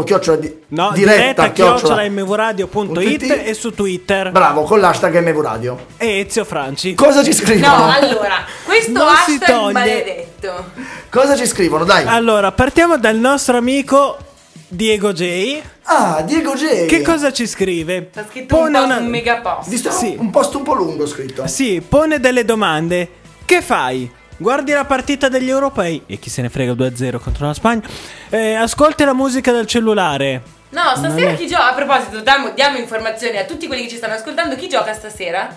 diretta mvradio.it e su Twitter. Bravo, con l'hashtag MV Radio. E Ezio Franci. Cosa ci scrivono? No, allora, questo Non si hashtag toglie. maledetto. Cosa ci scrivono? Dai. Allora, partiamo dal nostro amico Diego J. Ah, Diego J. Che cosa ci scrive? Sta scritto un mega post. Sì. Un post un po' lungo scritto. Sì, pone delle domande. Che fai? Guardi la partita degli europei e chi se ne frega 2-0 contro la Spagna. Ascolti la musica del cellulare. No, stasera chi gioca? A proposito, diamo informazioni a tutti quelli che ci stanno ascoltando. Chi gioca stasera?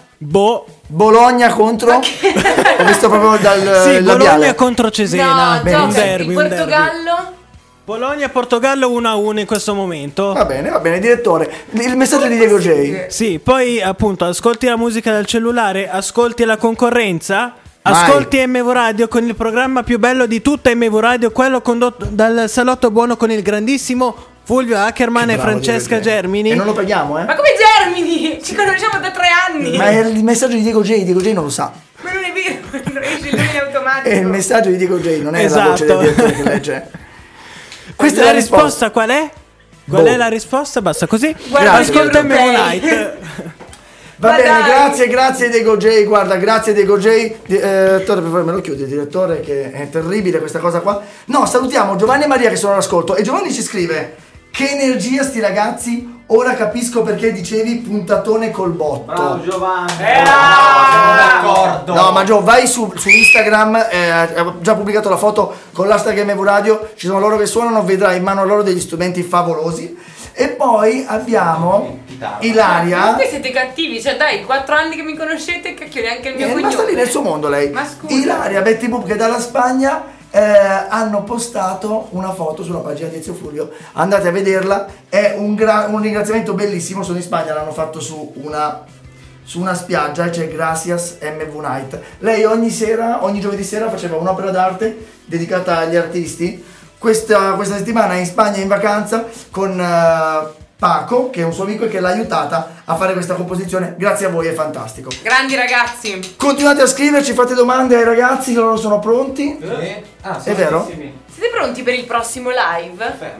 Bologna contro? Ho visto proprio dal sì, labiale. Bologna contro Cesena. No, un derby, il Portogallo. Bologna-Portogallo 1-1 in questo momento. Va bene, direttore. Il messaggio di Diego J. Sì, poi appunto ascolti la musica del cellulare, ascolti la concorrenza, ascolti MV Radio con il programma più bello di tutta MV Radio, quello condotto dal Salotto Buono con il grandissimo Fulvio Ackerman e Francesca Germini. E non lo paghiamo, Ma come Germini? Ci conosciamo da 3 anni. Ma è il messaggio di Diego J. Diego J non lo sa. Ma non è vero, non esce il nome in automatico. È il messaggio di Diego J, non è Esatto. la voce del direttore che legge. Questa la è la risposta qual è? Qual è la risposta? Basta così. Ascolta MV Night. Va bene, grazie Diego J. Guarda, grazie Diego J. Direttore, per favore, me lo chiudi il direttore, che è terribile questa cosa qua. No, salutiamo Giovanni e Maria che sono all'ascolto. E Giovanni ci scrive: che energia sti ragazzi. Ora capisco perché dicevi puntatone col botto. Bravo Giovanni. Siamo d'accordo. No, ma Gio, vai su Instagram, ha già pubblicato la foto con l'hashtag MV Radio, ci sono loro che suonano, vedrai in mano loro degli strumenti favolosi. E poi abbiamo Ilaria. Comunque siete cattivi, cioè dai, 4 anni che mi conoscete, cacchio, neanche il mio cognome. Ma sta lì nel suo mondo lei. Ma scusa. Ilaria, Betty Boop che dalla Spagna hanno postato una foto sulla pagina di Ezio Fulvio, andate a vederla, è un ringraziamento bellissimo, sono in Spagna, l'hanno fatto su una spiaggia e c'è Gracias MV Night. Lei ogni giovedì sera faceva un'opera d'arte dedicata agli artisti. Questa settimana è in Spagna in vacanza con Paco, che è un suo amico e che l'ha aiutata a fare questa composizione. Grazie a voi, è fantastico. Grandi ragazzi. Continuate a scriverci, fate domande ai ragazzi, che loro sono pronti. È vero? Siete pronti per il prossimo live?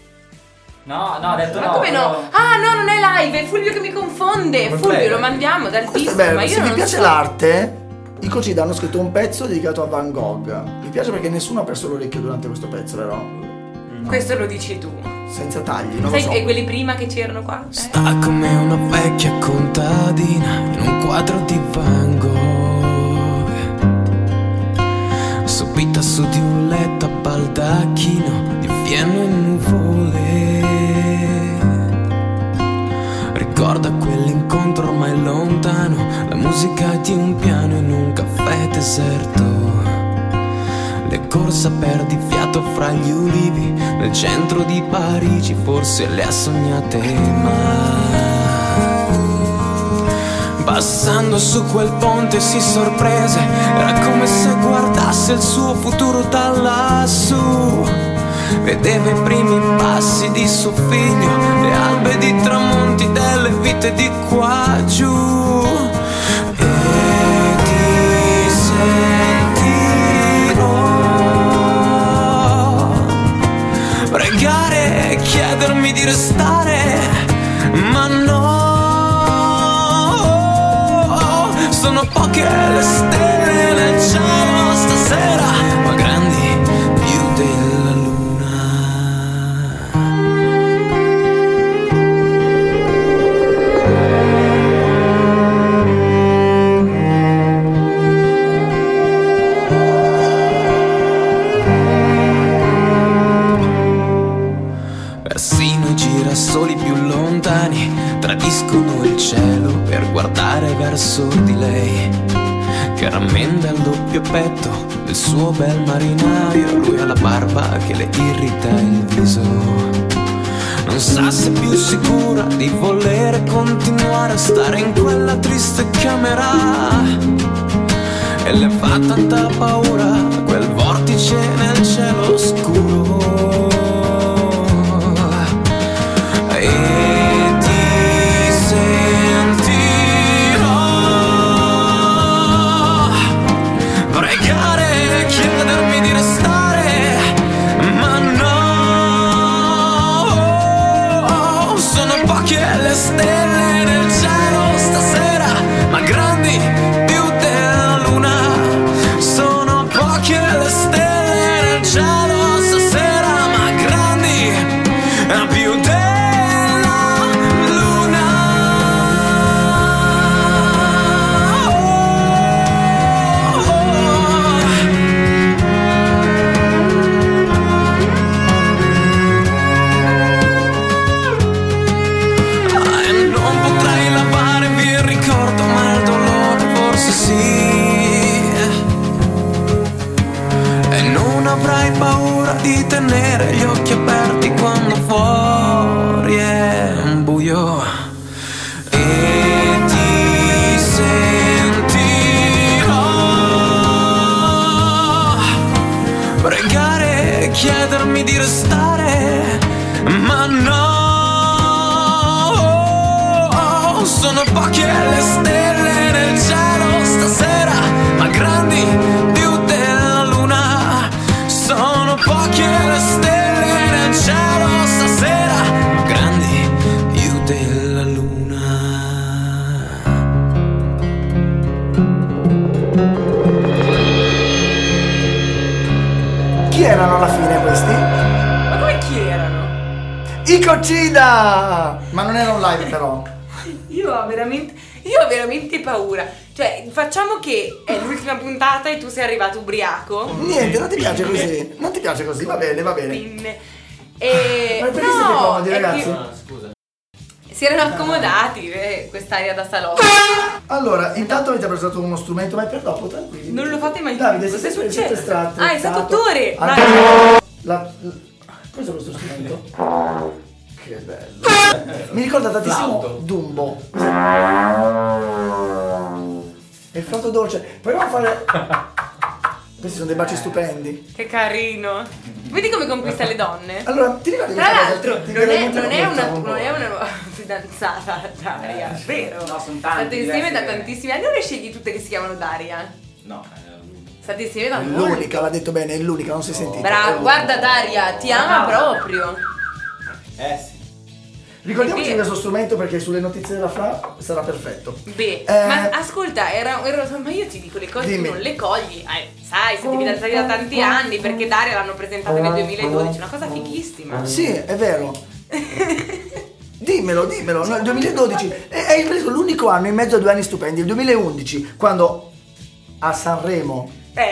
No, ho detto Ma no. come no? Ah no, non è live, è Fulvio che mi confonde. Fulvio lo mandiamo dal disco, Bello, ma io se non vi piace so. l'arte, i Cocida hanno scritto un pezzo dedicato a Van Gogh. Mi piace perché nessuno ha perso l'orecchio durante questo pezzo, vero? Questo lo dici tu. Senza tagli, non Sai, lo so. e quelli prima che c'erano qua? Sta come una vecchia contadina in un quadro di Van Gogh, subita su di un letto a baldacchino di fieno e nuvole. Ricorda quell'incontro ormai lontano, la musica di un piano in un caffè deserto, le corse a perdifiato fra gli ulivi nel centro di Parigi, forse le ha sognate mai. Passando su quel ponte si sorprese, era come se guardasse il suo futuro da lassù. Vedeva i primi passi di suo figlio, le albe di tramonti delle vite di qua giù. E ti sentirò pregare e chiedermi di restare, ma no, sono poche le stelle nel cielo stasera, ma grandi più della luna. Persino i girasoli più lontani tradiscono il cielo per guardare verso di lei, che rammenda il doppio petto del suo bel marinaio. Lui ha la barba che le irrita il viso, non sa se è più sicura di voler continuare a stare in quella triste camera, e le fa tanta paura quel vortice nel cielo scuro. E ti sentirò di tenere gli occhi aperti quando fuori è un buio e ti sentirò pregare, chiedermi di restare, ma no, sono poche le stelle nel cielo stasera, ma grandi più della luna. Sono poche le stelle nel cielo stasera, ma grandi più della luna. Chi erano alla fine questi? Ma come chi erano? I Cocida! Ma non era un live però. Io ho veramente paura. Cioè, facciamo che è l'ultima puntata e tu sei arrivato ubriaco. Niente, non ti piace così. Non ti piace così, va bene, va bene. E Ma perché siete comodi, è ragazzi? che si erano accomodati quest'aria da salotto. Allora, intanto avete prestato uno strumento, ma è per dopo, tranquilli. Non lo fate mai più. Davide, Cosa è siete successo? estratto. Ah, esattore! Cos'è questo strumento? Che bello. Mi ricorda tantissimo Dumbo. È il flauto dolce. Proviamo a fare... Questi sono dei baci stupendi. Che carino. Vedi come conquista le donne? Allora, ti ricordi Tra questa l'altro, cosa? non è una nuova fidanzata, Daria, vero? No, sono State tanti. insieme da tantissimi anni. Non le scegli tutte che si chiamano Daria? No, State insieme da È molto. l'unica, l'ha detto bene, è l'unica, non si è sentito. Bravo, guarda Daria, ti ama proprio. sì. Ricordiamoci Beh. questo strumento perché sulle notizie della Fra sarà perfetto. Beh, ma ascolta, ma io ti dico le cose, Dimmi. tu non le cogli. Sai, siete fidanzati da tanti anni perché Daria l'hanno presentata nel 2012, una cosa fighissima. Sì, è vero. Dimmelo, no, il 2012 hai preso l'unico anno in mezzo a 2 anni stupendi, il 2011, quando a Sanremo.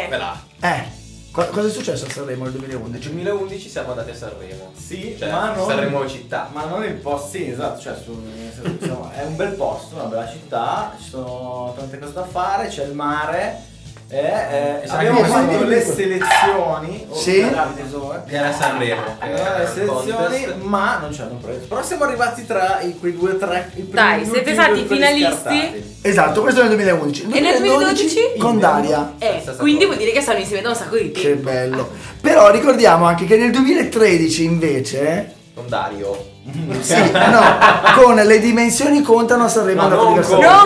Cosa è successo a Sanremo nel 2011? Nel 2011 siamo andati a Sanremo. Sì, cioè, ma non Sanremo città. Ma non il posto, sì, esatto, cioè insomma, è un bel posto, una bella città, ci sono tante cose da fare, c'è il mare. Abbiamo fatto le selezioni. Sì. Era a Sanremo. Le selezioni, ma non ci hanno preso. Però siamo arrivati tra quei 2 o 3. Dai, siete stati finalisti. Esatto, questo è nel 2011. E nel 2012? Con Daria. Quindi vuol dire che stanno insieme da un sacco di tempo. Che bello. Però ricordiamo anche che nel 2013 invece Con Dario. sì, no, con le dimensioni contano a Sanremo. Non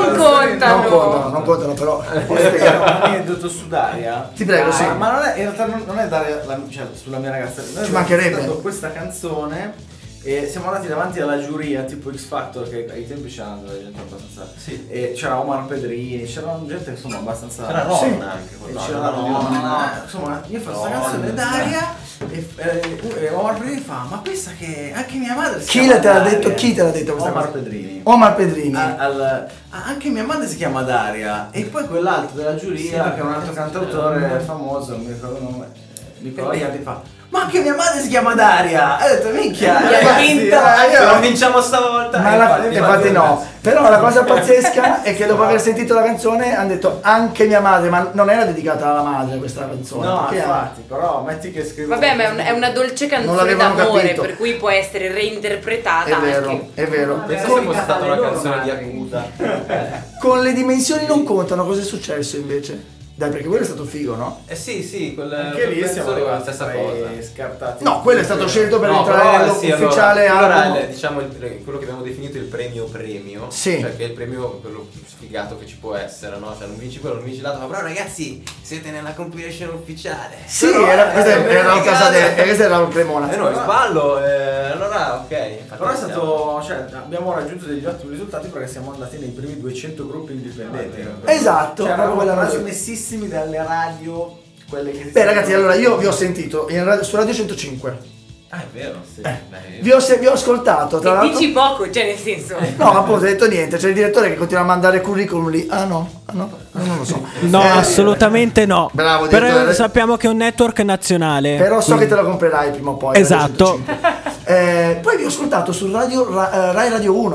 contano però. Un aneddoto su Daria. Ti prego, sì. Ma non è, in realtà non è Daria, cioè sulla mia ragazza. Noi Ci mancherebbe. abbiamo questa canzone e siamo andati davanti alla giuria tipo X Factor, che ai tempi c'era della gente abbastanza. Sì. E c'era Omar Pedrini, c'era gente insomma abbastanza. C'era Ron sì. anche. E c'era Ron. Insomma, io faccio questa canzone Daria e Omar Pedrini fa: ma pensa che anche mia madre si chiama Daria. Chi te l'ha detto questa Omar cosa? Pedrini. Omar Pedrini. Anche mia madre si chiama Daria. E poi quell'altro della giuria, che è un altro cantautore famoso, non mi ricordo il nome, Nicola Iardi, fa: ma anche mia madre si chiama Daria. E ho detto: minchia, ragazzi, non vinciamo stavolta. Ma infatti no. Però la cosa pazzesca è che dopo aver sentito la canzone hanno detto anche mia madre, ma non era dedicata alla madre questa canzone. no, perché infatti, però metti che scrivo. Vabbè, ma è una dolce Non canzone l'avevano d'amore, capito. per cui può essere reinterpretata è vero, anche. è vero. Pensa se fosse stata una canzone di accusa. Con le dimensioni non contano, cosa è successo invece? Dai, perché quello è stato figo, no? Sì, Anche lì siamo la arrivati stessa cosa. scartati. No, quello è stato scelto per No, entrare però, sì, nell'ufficiale allora album. diciamo quello che abbiamo definito il premio, Sì. cioè che è il premio quello più sfigato che ci può essere, no? Cioè non vinci quello, non vinci l'altro, però ragazzi siete nella compilation ufficiale. Sì, questa era questa era un Cremona. E noi sballo, allora ok. Però è stato, cioè, abbiamo raggiunto degli ottimi risultati perché siamo andati nei primi 200 gruppi indipendenti. Esatto, cioè, proprio eravamo quella roba. trasmessissimi dalle radio, quelle che Beh ragazzi, allora io vi ho sentito su Radio 105. Ah, è vero, sì. Vi ho ascoltato, tra E l'altro. dici poco, cioè nel senso. No, appunto, ho detto niente. C'è il direttore che continua a mandare curriculum lì. Ah no, non lo so. No, assolutamente no. Bravo, Però direttore. sappiamo che è un network nazionale. Però so quindi- che te lo comprerai prima o poi. Esatto. Poi vi ho ascoltato su Rai Radio 1.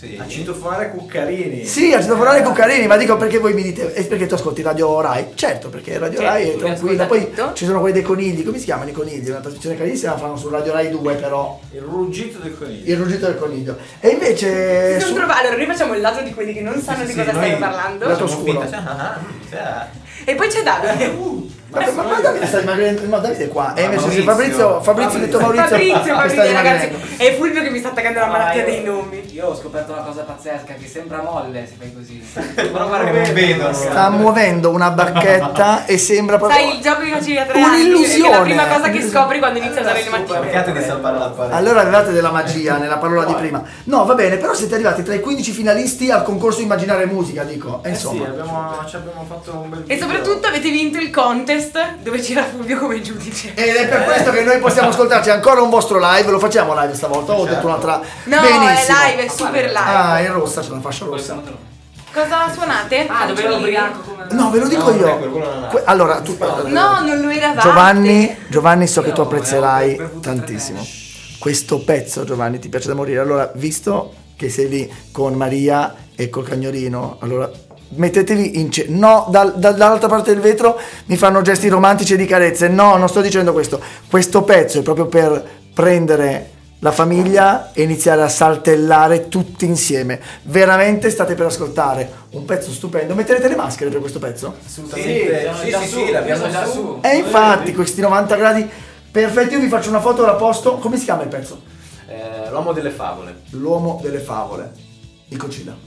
Sì. A citofonare Cuccarini. Sì, a citofonare Cuccarini, ma dico perché voi mi dite, è perché tu ascolti Radio Rai? Certo, perché Radio Rai è tranquilla, poi ci sono quelli dei conigli, come si chiamano i conigli? Una trasmissione carissima, fanno su Radio Rai 2 però. Il ruggito del coniglio. Il ruggito del coniglio. E invece... Allora noi facciamo il lato di quelli che non sanno di cosa stiamo parlando. Lato oscuro. E poi c'è Davide. Ma Davide sta dimagrendo, no Davide è qua, e invece Fabrizio detto Maurizio Fabrizio ragazzi, è Fulvio che mi sta attaccando la malattia dei nomi. Io ho scoperto una cosa pazzesca, che sembra molle se fai così. Però guarda che non vedo. Sta muovendo una bacchetta e sembra proprio... Sai, il gioco che facevi a 3 anni, un'illusione. è la prima cosa che scopri quando inizi a usare le macchine. Cercate di salvare la parete. Allora avevate della magia nella parola di prima. No, va bene, però siete arrivati tra i 15 finalisti al concorso Immaginare Musica, dico. Insomma. Sì, ci abbiamo fatto un bel E soprattutto avete vinto il contest dove c'era Fulvio come giudice. Ed è per questo che noi possiamo ascoltarci ancora un vostro live. Lo facciamo live stavolta? Ho detto un'altra. No, benissimo. è live, è super live. Ah, è rossa, c'è una fascia rossa. Cosa suonate? Ah, dove ero ubriaco come... No, ve lo dico io. Allora, tu No, non lo eravate. Giovanni, so che tu apprezzerai tantissimo. Questo pezzo, Giovanni, ti piace da morire. Allora, visto che sei lì con Maria e col cagnolino, allora mettetevi in no, dall'altra parte del vetro mi fanno gesti romantici e di carezze. No, non sto dicendo questo. Questo pezzo è proprio per prendere la famiglia e iniziare a saltellare tutti insieme. Veramente state per ascoltare un pezzo stupendo. Metterete le maschere per questo pezzo? Assolutamente. Sì, l'abbiamo già su. E infatti questi 90 gradi perfetti. Io vi faccio una foto, la posto. Come si chiama il pezzo? L'uomo delle favole. L'uomo delle favole di Cocilla.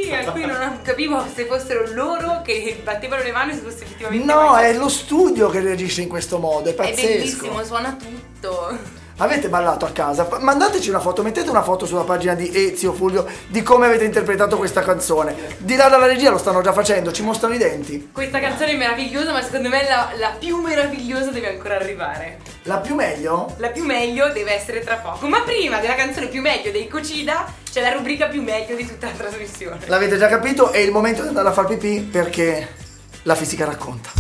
sì, a cui non capivo se fossero loro che battevano le mani o se fosse effettivamente No, è lo studio che reagisce in questo modo, è pazzesco. È bellissimo, suona tutto. Avete ballato a casa? Mandateci una foto, mettete una foto sulla pagina di Ezio, Fulvio, di come avete interpretato questa canzone. Di là dalla regia lo stanno già facendo, ci mostrano i denti. Questa canzone è meravigliosa, ma secondo me la più meravigliosa deve ancora arrivare. La più meglio? La più meglio deve essere tra poco. Ma prima della canzone più meglio dei Cocida c'è la rubrica più meglio di tutta la trasmissione. L'avete già capito? È il momento di andare a far pipì perché la fisica racconta.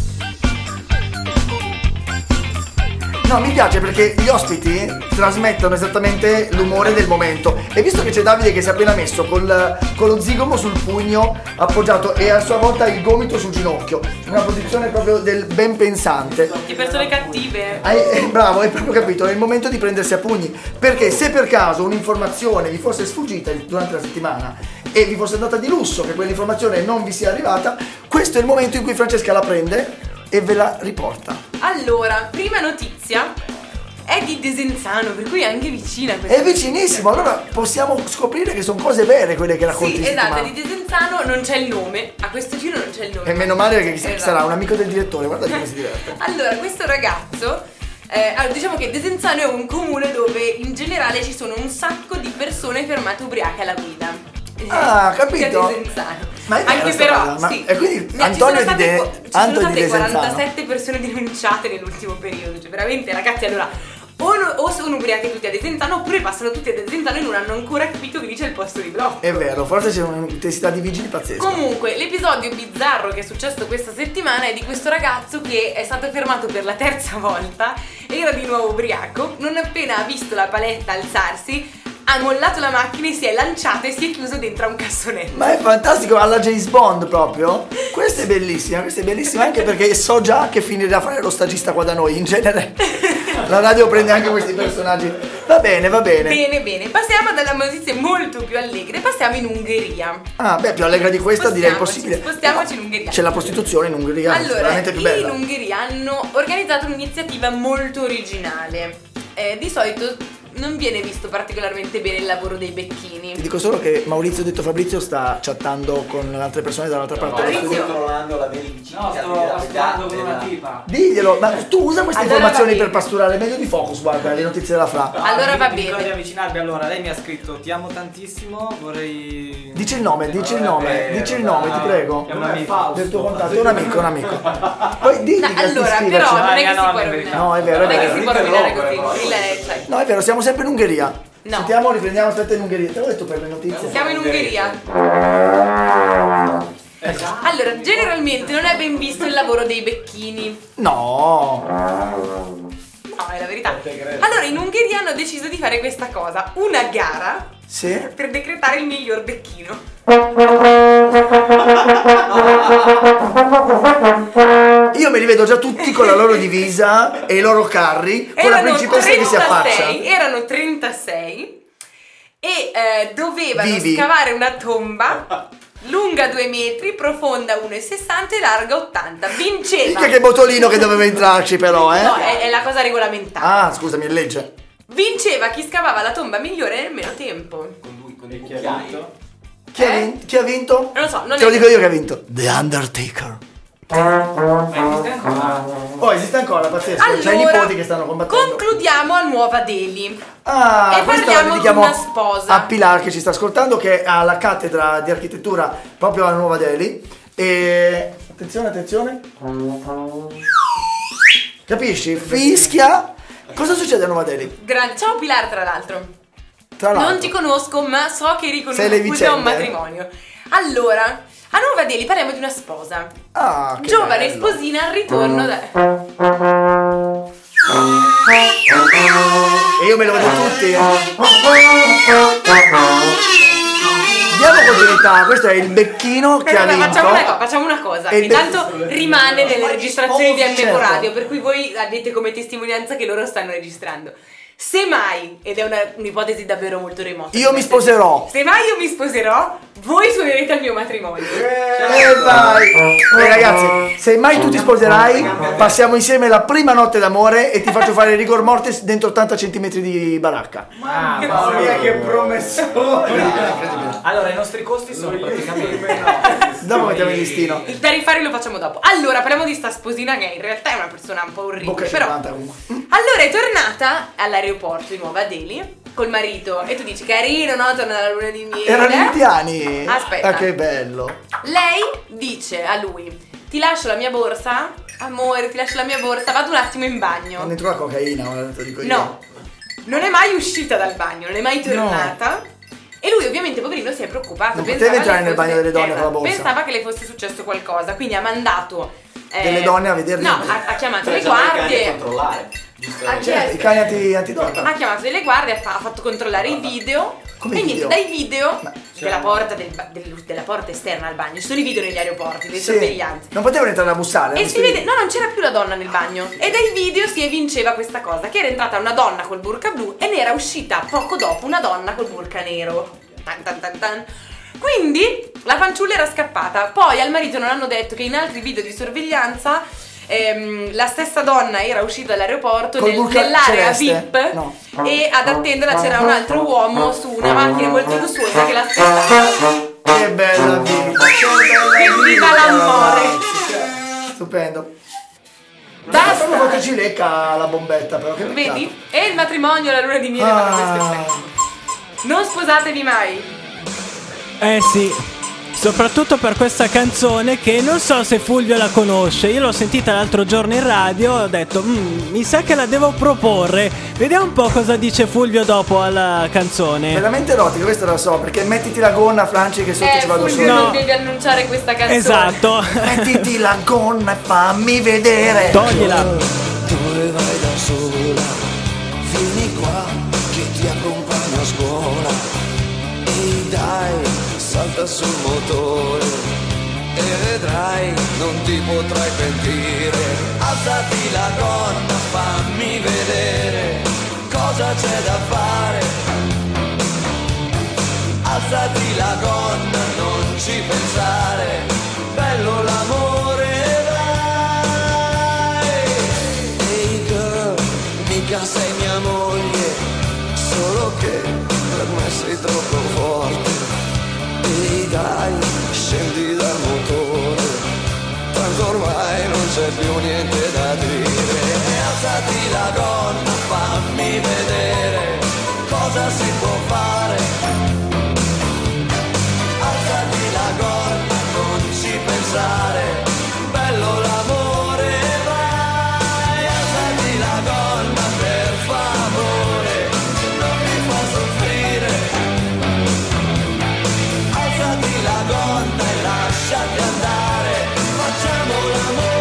No, mi piace perché gli ospiti trasmettono esattamente l'umore del momento. E visto che c'è Davide che si è appena messo con lo zigomo sul pugno appoggiato e a sua volta il gomito sul ginocchio, una posizione proprio del ben pensante. Che persone cattive. Bravo, hai proprio capito, è il momento di prendersi a pugni. Perché se per caso un'informazione vi fosse sfuggita durante la settimana e vi fosse andata di lusso che quell'informazione non vi sia arrivata, questo è il momento in cui Francesca la prende e ve la riporta. Allora, prima notizia è di Desenzano, per cui è anche vicina questa. È vicinissimo, allora possiamo scoprire che sono cose vere quelle che racconti. Sì, esatto, di Desenzano non c'è il nome, a questo giro non c'è il nome. E meno male che chissà chi Esatto. sarà, un amico del direttore, guarda come si diverte. Allora, questo ragazzo, allora, diciamo che Desenzano è un comune dove in generale ci sono un sacco di persone fermate ubriache alla guida. Ah, capito? Che è Desenzano. Ma è Anche sta però, cosa, sì. e quindi Ci Antonio sono di state Desenzano. 47 persone denunciate nell'ultimo periodo. Cioè, veramente, ragazzi, allora, o sono ubriachi tutti a Desenzano, oppure passano tutti a Desenzano e non hanno ancora capito che lì c'è il posto di blocco. È vero, forse c'è un'intensità di vigili pazzesca. Comunque, l'episodio bizzarro che è successo questa settimana è di questo ragazzo che è stato fermato per la terza volta, era di nuovo ubriaco, non appena ha visto la paletta alzarsi, ha mollato la macchina e si è lanciato e si è chiuso dentro a un cassonetto. Ma è fantastico, alla James Bond proprio. Questa è bellissima anche perché so già che finirà a fare lo stagista qua da noi. In genere la radio prende anche questi personaggi. Va bene. Bene, passiamo dalle notizie molto più allegre, passiamo in Ungheria. Ah, beh, più allegra di questa direi possibile. Spostiamoci in Ungheria. C'è la prostituzione in Ungheria, Allora, veramente più bella. in Ungheria hanno organizzato un'iniziativa molto originale. Di solito non viene visto particolarmente bene il lavoro dei becchini. Ti dico solo che Maurizio detto Fabrizio sta chattando con altre persone dall'altra parte dello studio. Sto controllando la veridicità. No, sto ascoltando con una tipa. Diglielo, ma tu usa queste Allora informazioni va per bene. pasturare meglio di Focus, guarda, le notizie della Fra. Allora va bene. Di avvicinarmi. Allora, lei mi ha scritto: ti amo tantissimo, vorrei. Dici il nome, ti prego. È un amico. Del tuo contatto, un amico. Poi digli che Allora, scriverci. però non è che si no, può in rovinare. verità. No, è vero, Non è che si può rovinare così. Cioè, No, è vero, siamo sempre in Ungheria. No. Sentiamo, riprendiamo, aspetta, in Ungheria. Te l'ho detto per le notizie. siamo in Ungheria. Allora, generalmente non è ben visto il lavoro dei becchini. No. No, è la verità. Allora, in Ungheria hanno deciso di fare questa cosa: una gara Sì? per decretare il miglior becchino. Io me li vedo già tutti con la loro divisa e i loro carri, con la principessa che si affaccia. Erano 36 e dovevano Vivi. scavare una tomba lunga 2 metri, profonda 1,60 e larga 80. Vinceva. Mica che botolino che doveva entrarci però, eh? No, è la cosa regolamentare. Ah, scusami, è legge. Vinceva chi scavava la tomba migliore nel meno tempo. Chi ha vinto? Chi ha vinto? Non lo so, non Te lo è- dico io che ha vinto. The Undertaker. Oh, esiste ancora, pazzesco. C'hai i Allora, nipoti che stanno combattendo. concludiamo a Nuova Delhi. Ah, E questo parliamo lo dedichiamo di una sposa. a Pilar che ci sta ascoltando, che ha la cattedra di architettura proprio a Nuova Delhi. E attenzione. Capisci? Fischia. Cosa succede a Nuova Delhi? Ciao Pilar, tra l'altro. Tra l'altro. Non ti conosco, ma so che eri Sei le conosciuta a un vicende, matrimonio. Allora, a Nuova Delhi parliamo di una sposa. Ah, che Giovane bello. sposina al ritorno da... E io me lo vedo tutti. Diamo continuità, questo è il becchino che ha Allora, vinto. facciamo una cosa. E il Intanto rimane nelle Ma registrazioni di MV certo. Radio, per cui voi avete come testimonianza che loro stanno registrando. Se mai, ed è un'ipotesi davvero molto remota, Io mi sposerò. se mai io mi sposerò, voi suonerete al mio matrimonio. È vai. Ragazzi, se mai tu ti sposerai, passiamo insieme la prima notte d'amore e ti faccio fare rigor mortis dentro 80 cm di baracca. Mamma mia, che promessore! Allora, i nostri costi sono praticamente Dopo mettiamo il listino. Il tariffario lo facciamo dopo. Allora, parliamo di sta sposina che in realtà è una persona un po' orribile. Bocca Però 50 comunque. allora è tornata all'aeroporto di Nuova Delhi col marito e tu dici carino, no? Torna dalla luna di miele. Erano indiani. Aspetta. Ah, che bello. Lei dice a lui: ti lascio la mia borsa, amore, ti lascio la mia borsa, vado un attimo in bagno. Non entro la cocaina, ora te lo dico io. No, non è mai uscita dal bagno, non è mai tornata. E lui ovviamente, poverino, si è preoccupato. Non poteva entrare nel bagno delle donne con la borsa. Pensava che le fosse successo qualcosa, quindi ha mandato delle donne a vederli. No, ha chiamato le guardie. Certo, i cani antidonna. Ha chiamato delle guardie, ha fatto controllare i video. Come e video? niente, dai video della porta della porta esterna al bagno. Ci sono i video negli aeroporti, dei sorveglianti. Non potevano entrare a bussare. E si vede, no, non c'era più la donna nel bagno. E dai video si evinceva questa cosa: che era entrata una donna col burka blu e ne era uscita poco dopo una donna col burka nero. Tan tan tan tan. Quindi la fanciulla era scappata. Poi al marito non hanno detto che in altri video di sorveglianza la stessa donna era uscita dall'aeroporto nell'area celeste. VIP No. E ad attenderla c'era un altro uomo su una macchina molto lussuosa che l'aspettava. Che bella vita. Che viva l'amore. Stupendo. Basta. Proprio quanto ci lecca la bombetta, però che peccato. Vedi? E il matrimonio, la luna di miele fanno questo effetto. Non sposatevi mai. Sì, soprattutto per questa canzone che non so se Fulvio la conosce. Io l'ho sentita l'altro giorno in radio e ho detto mi sa che la devo proporre. Vediamo un po' cosa dice Fulvio dopo alla canzone. Veramente erotica, questo lo so, perché mettiti la gonna, Franci, che sotto ci vado Fulvio solo. non devi annunciare questa canzone. Esatto. Mettiti la gonna e fammi vedere. Toglila. Dove vai da sola? Vieni qua che ti accompagno a scuola. E dai, salta sul motore e vedrai, non ti potrai pentire. Alzati la gonna, fammi vedere cosa c'è da fare. Alzati la gonna, non ci pensare, bello l'amore, dai. Hey girl, mica sei mia moglie, solo che per me sei troppo forte. Ehi dai, scendi dal motore, tanto ormai non c'è più niente da dire. Alzati la gonna, fammi vedere cosa si può fare. Alzati la gonna, non ci pensare, bello l'amore, vai. Alzati la gonna, per favore, non mi fa soffrire. Alzati la gonna e lasciati andare, facciamo l'amore.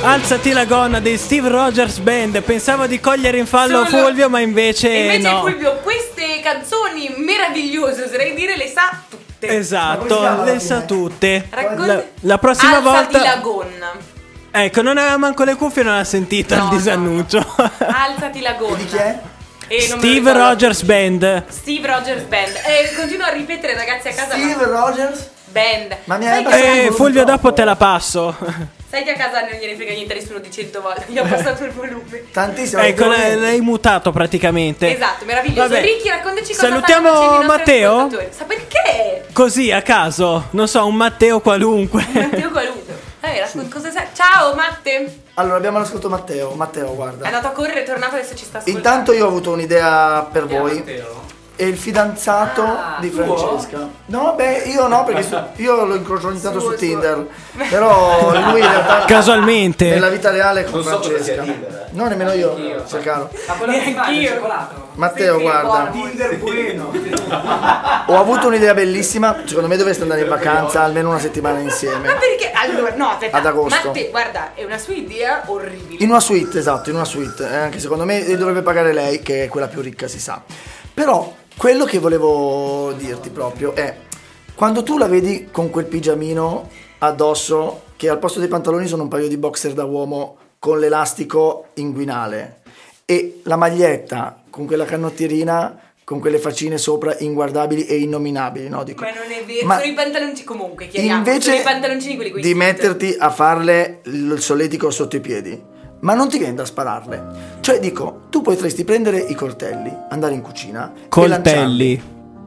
Alzati la gonna dei Steve Rogers Band. Pensavo di cogliere in fallo Fulvio, ma invece no. Fulvio queste canzoni meravigliose, oserei dire, le sa tutte. Esatto, le sa tutte. La prossima volta. Alzati la gonna. Ecco, non aveva manco le cuffie, non ha sentito il disannuncio. Alzati la gonna. Di chi è? Steve Rogers Band. Steve Rogers Band. Continuo a ripetere, ragazzi, a casa. Steve Rogers Band. Ma mi hai Fulvio, dopo te la passo. Sai che a casa non gliene frega niente a nessuno di 100 volte. Gli ho passato il volume. Tantissimo. Ecco, l'hai mutato praticamente. Esatto, meraviglioso. Vabbè. Ricky, raccontaci cosa Salutiamo stanno facendo i nostri Matteo? ascoltatori. Sa perché? Così a caso, non so, un Matteo qualunque. Matteo qualunque. Cosa sai? Ciao Matte. Allora abbiamo l'ascolto Matteo, guarda. È andato a correre, è tornato, adesso ci sta ascoltando. Intanto io ho avuto un'idea per voi. È il fidanzato di Francesca. No, beh, io no, perché io lo incrocio ogni tanto su Tinder. Però lui in realtà casualmente nella vita reale è con Non so cosa sia Francesca. Tinder, No, nemmeno io, cercaro. Anch'io. Matteo, guarda, Tinder Bueno. ho avuto un'idea bellissima. Secondo me dovreste andare in vacanza almeno una settimana insieme. Ma perché? Allora, no, aspetta. Ad agosto. Matte, guarda, è una sua idea orribile. In una suite, esatto, in una suite. Anche secondo me dovrebbe pagare lei, che è quella più ricca, si sa. Però quello che volevo dirti proprio è quando tu la vedi con quel pigiamino addosso, che al posto dei pantaloni sono un paio di boxer da uomo con l'elastico inguinale, e la maglietta con quella canottierina con quelle faccine sopra inguardabili e innominabili, no? Dico. Ma non è vero, Ma sono i pantaloncini comunque, chiariamo. invece sono i pantaloncini quelli con i di sit. metterti a farle il solletico sotto i piedi, ma non ti viene da spararle. Cioè dico, tu potresti prendere i coltelli, andare in cucina Coltelli.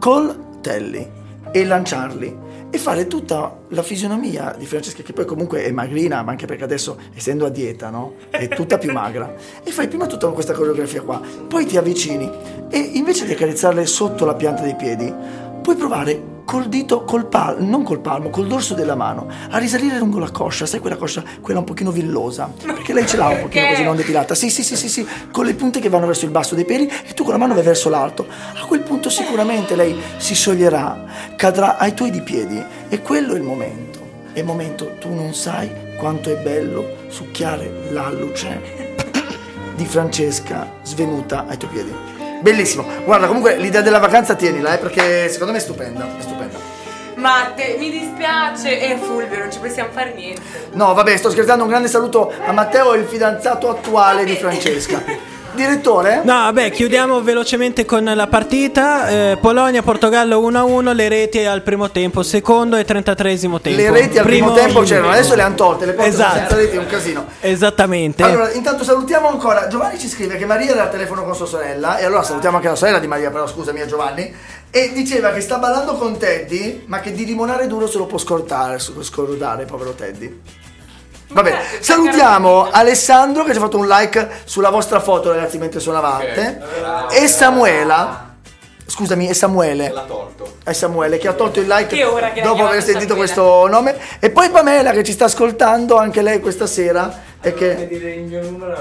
e lanciarli e fare tutta la fisionomia di Francesca, che poi comunque è magrina, ma anche perché adesso, essendo a dieta, no? È tutta più magra. E fai prima tutta questa coreografia qua, poi ti avvicini e invece di accarezzarle sotto la pianta dei piedi, puoi provare col dito, non col palmo, col dorso della mano, a risalire lungo la coscia, sai quella coscia, quella un pochino villosa, perché lei ce l'ha un pochino così non depilata, sì, con le punte che vanno verso il basso dei peli e tu con la mano vai verso l'alto. A quel punto sicuramente lei si scioglierà, cadrà ai tuoi di piedi e quello è il momento. È il momento, tu non sai quanto è bello succhiare l'alluce di Francesca svenuta ai tuoi piedi. Bellissimo. Guarda, comunque l'idea della vacanza tienila, perché secondo me è stupenda. Matte, mi dispiace. Fulvio, non ci possiamo fare niente. No, vabbè, sto scherzando. Un grande saluto a Matteo, il fidanzato attuale di Francesca. Direttore? No, vabbè, chiudiamo velocemente con la partita. Polonia-Portogallo 1-1, le reti al primo tempo, secondo e 33esimo tempo. Le reti al primo tempo c'erano, adesso le hanno tolte, le portano Esatto. senza reti, è un casino. Esattamente. Allora, intanto salutiamo ancora. Giovanni ci scrive che Maria era al telefono con sua sorella, e allora salutiamo anche la sorella di Maria, però scusami, è Giovanni, e diceva che sta ballando con Teddy, ma che di limonare duro se lo può scordare, povero Teddy. Vabbè, salutiamo Alessandro che ci ha fatto un like sulla vostra foto, ragazzi, mentre suonavate. E Samuela. Scusami, è Samuele. L'ha tolto. È Samuele che ha tolto il like Che ora che l'ha dopo aver chiamato sentito Samuele. questo nome. E poi Pamela che ci sta ascoltando anche lei questa sera. E che Dire il mio numero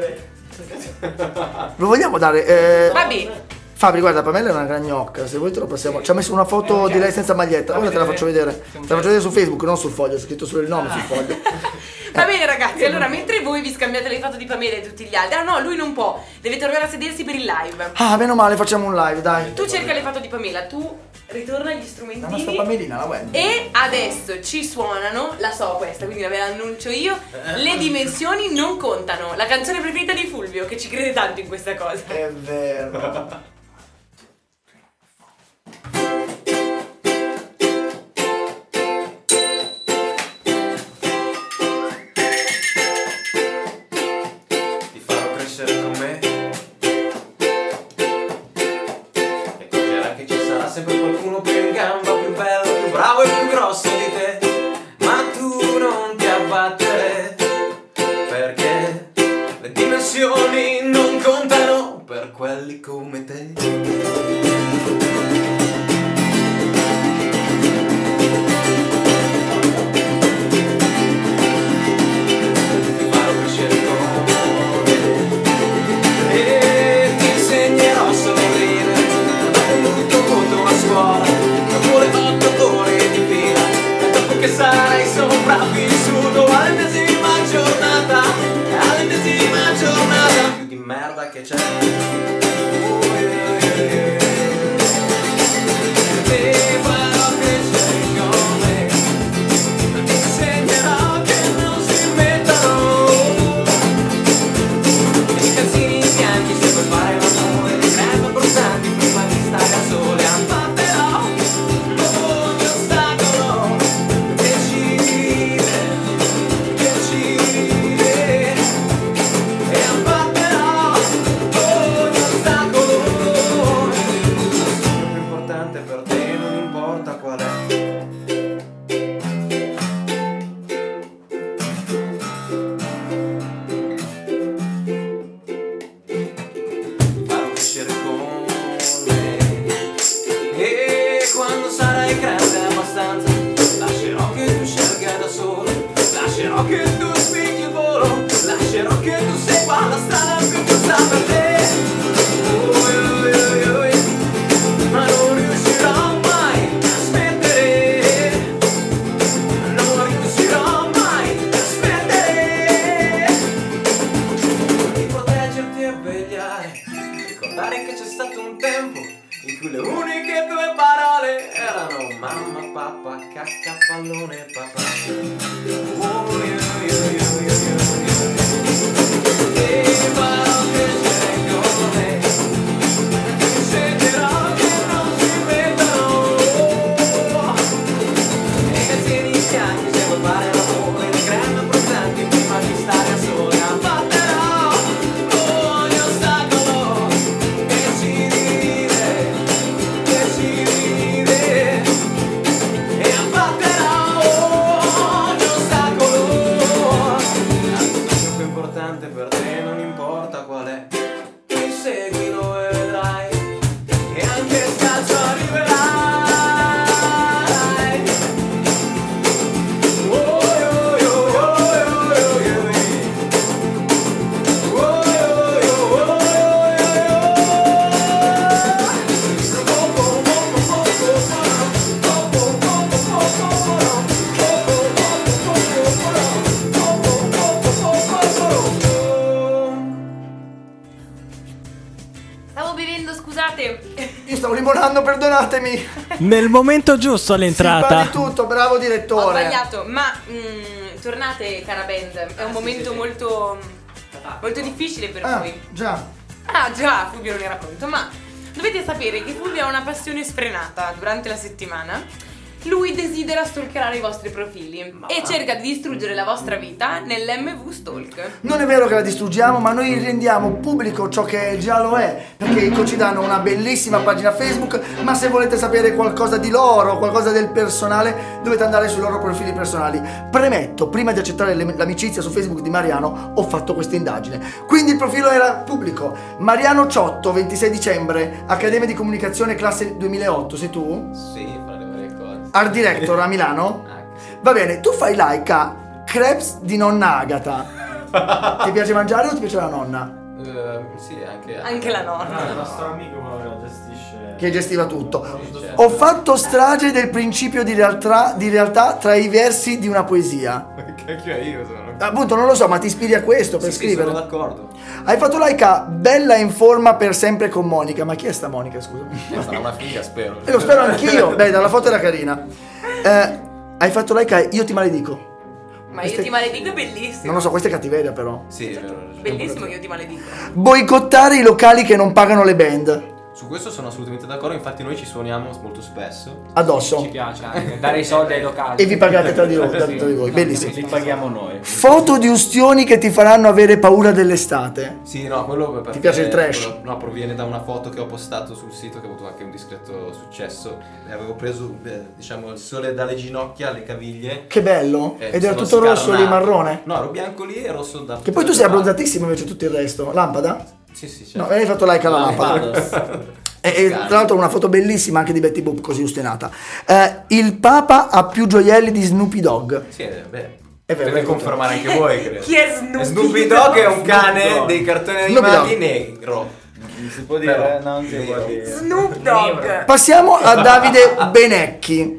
lo vogliamo dare? Va bene. Fabri, guarda, Pamela è una gran gnocca, se vuoi te lo passiamo. Ci ha messo una foto di lei senza maglietta, ora te la faccio vedere. Te la faccio vedere su Facebook, non sul foglio, ho scritto solo il nome sul foglio. Va bene ragazzi, allora mentre voi vi scambiate le foto di Pamela e tutti gli altri. Ah no, lui non può, deve tornare a sedersi per il live. Ah, meno male, facciamo un live, dai. Tu cerca le foto di Pamela, tu ritorna agli La nostra strumentini. Pamelina, la Wendy. E adesso ci suonano, la so questa, quindi ve l'annuncio io. Le dimensioni non contano. La canzone preferita di Fulvio, che ci crede tanto in questa cosa. È vero. Ti farò crescere con me e capirà che ci sarà sempre qualcuno più in gamba, più bello, più bravo e più grosso di te. Ma tu non ti abbattere, perché le dimensioni non contano per quelli come te. E ti insegnerò a sorridere, dopo un brutto voto a scuola, dopo le 8 ore di fila, e dopo che sarai sopravvissuto all'ennesima giornata che c'è. E farò crescere con me, ti insegnerò che non si mettono i calzini bianchi se vuoi fare l'amore, le creme abbronzanti prima di stare da sole. Abbatterò ogni ostacolo che uccide e abbatterò ogni ostacolo. Il più importante per te non importa qual è. Farò crescere con me e quando sarai grande abbastanza lascerò che tu scelga da solo, lascerò che tu spingi il volo, lascerò che tu segua la strada più giusta per te. Ma non riuscirò mai a smettere, non riuscirò mai a smettere di proteggerti e vegliare, ricordare che c'è stato un tempo in cui le uniche tue parole erano mamma, papà, cacca, pallone, papà. E farò crescere con me, ti insegnerò che non si mettono i calzini bianchi se vuoi fare l'amore, le creme abbronzanti prima di stare a sole. Abbatterò ogni ostacolo che ci divide e abbatterò ogni ostacolo. Il più importante per te non importa qual è, mi seguilo e vedrai e anche scalzo arriverai. Stavo bevendo, scusate. Io stavo limonando, perdonatemi. Nel momento giusto Si all'entrata. fa di tutto, bravo Ho direttore. sbagliato, ma tornate cara band, è un momento molto difficile per voi. Già. Ah già, Fulvio non era pronto, ma dovete sapere che Fulvio ha una passione sfrenata durante la settimana. Lui desidera stalkerare i vostri profili e cerca di distruggere la vostra vita nell'MV Stalk. Non è vero che la distruggiamo, ma noi rendiamo pubblico ciò che già lo è, perché i coach danno una bellissima pagina Facebook, ma se volete sapere qualcosa di loro, qualcosa del personale, dovete andare sui loro profili personali. Premetto, prima di accettare l'amicizia su Facebook di Mariano, ho fatto questa indagine. Quindi il profilo era pubblico. Mariano Ciotto, 26 dicembre, Accademia di Comunicazione, classe 2008, sei tu? Sì, fra le varie cose. Art Director a Milano? Va bene, tu fai like a crepes di nonna Agata. Ti piace mangiare o ti piace la nonna? Sì, anche la nonna. Il nostro amico me lo gestisce. Che gestiva tutto. Ho fatto strage del principio di realtà tra i versi di una poesia. Cacchio io sono. Appunto, non lo so, ma ti ispiri a questo per Sì, scrivere? sono d'accordo. Hai fatto like a Bella in forma per sempre con Monica. Ma chi è sta Monica, scusami? Sarà una figa, spero. E lo spero anch'io. Beh, dalla foto era carina. Hai fatto like a Io ti maledico. Ma Io ti maledico è bellissimo. Non lo so, questa è cattiveria però. Sì, è vero. Bellissimo Io ti maledico. Boicottare i locali che non pagano le band. Su questo sono assolutamente d'accordo, infatti noi ci suoniamo molto spesso. Addosso. Ci piace anche dare i soldi ai locali. E vi pagate tra di voi, bellissimo. Li paghiamo noi. Foto di ustioni che ti faranno avere paura dell'estate. Sì, no, quello perché Ti piace il trash? quello, no, proviene da una foto che ho postato sul sito che ha avuto anche un discreto successo. E avevo preso, diciamo, il sole dalle ginocchia alle caviglie. Che bello. Ed era sono tutto rosso lì, scarnato. marrone. No, ero bianco lì e rosso da. Che poi tu sei abbronzatissimo invece tutto il resto. Lampada? Sì, certo. No, hai fatto like alla lampada. E tra l'altro una foto bellissima anche di Betty Boop così ostinata. Il Papa ha più gioielli di Snoopy Dogg. Sì, beh. È vero, Deve confermare anche voi, credo. Chi è Snoopy? Snoopy Dogg è un cane Dogg. dei cartoni Snoopy animati Dogg. negro. Non si può dire, non si può dire. Snoop Dogg. Passiamo a Davide Benecchi.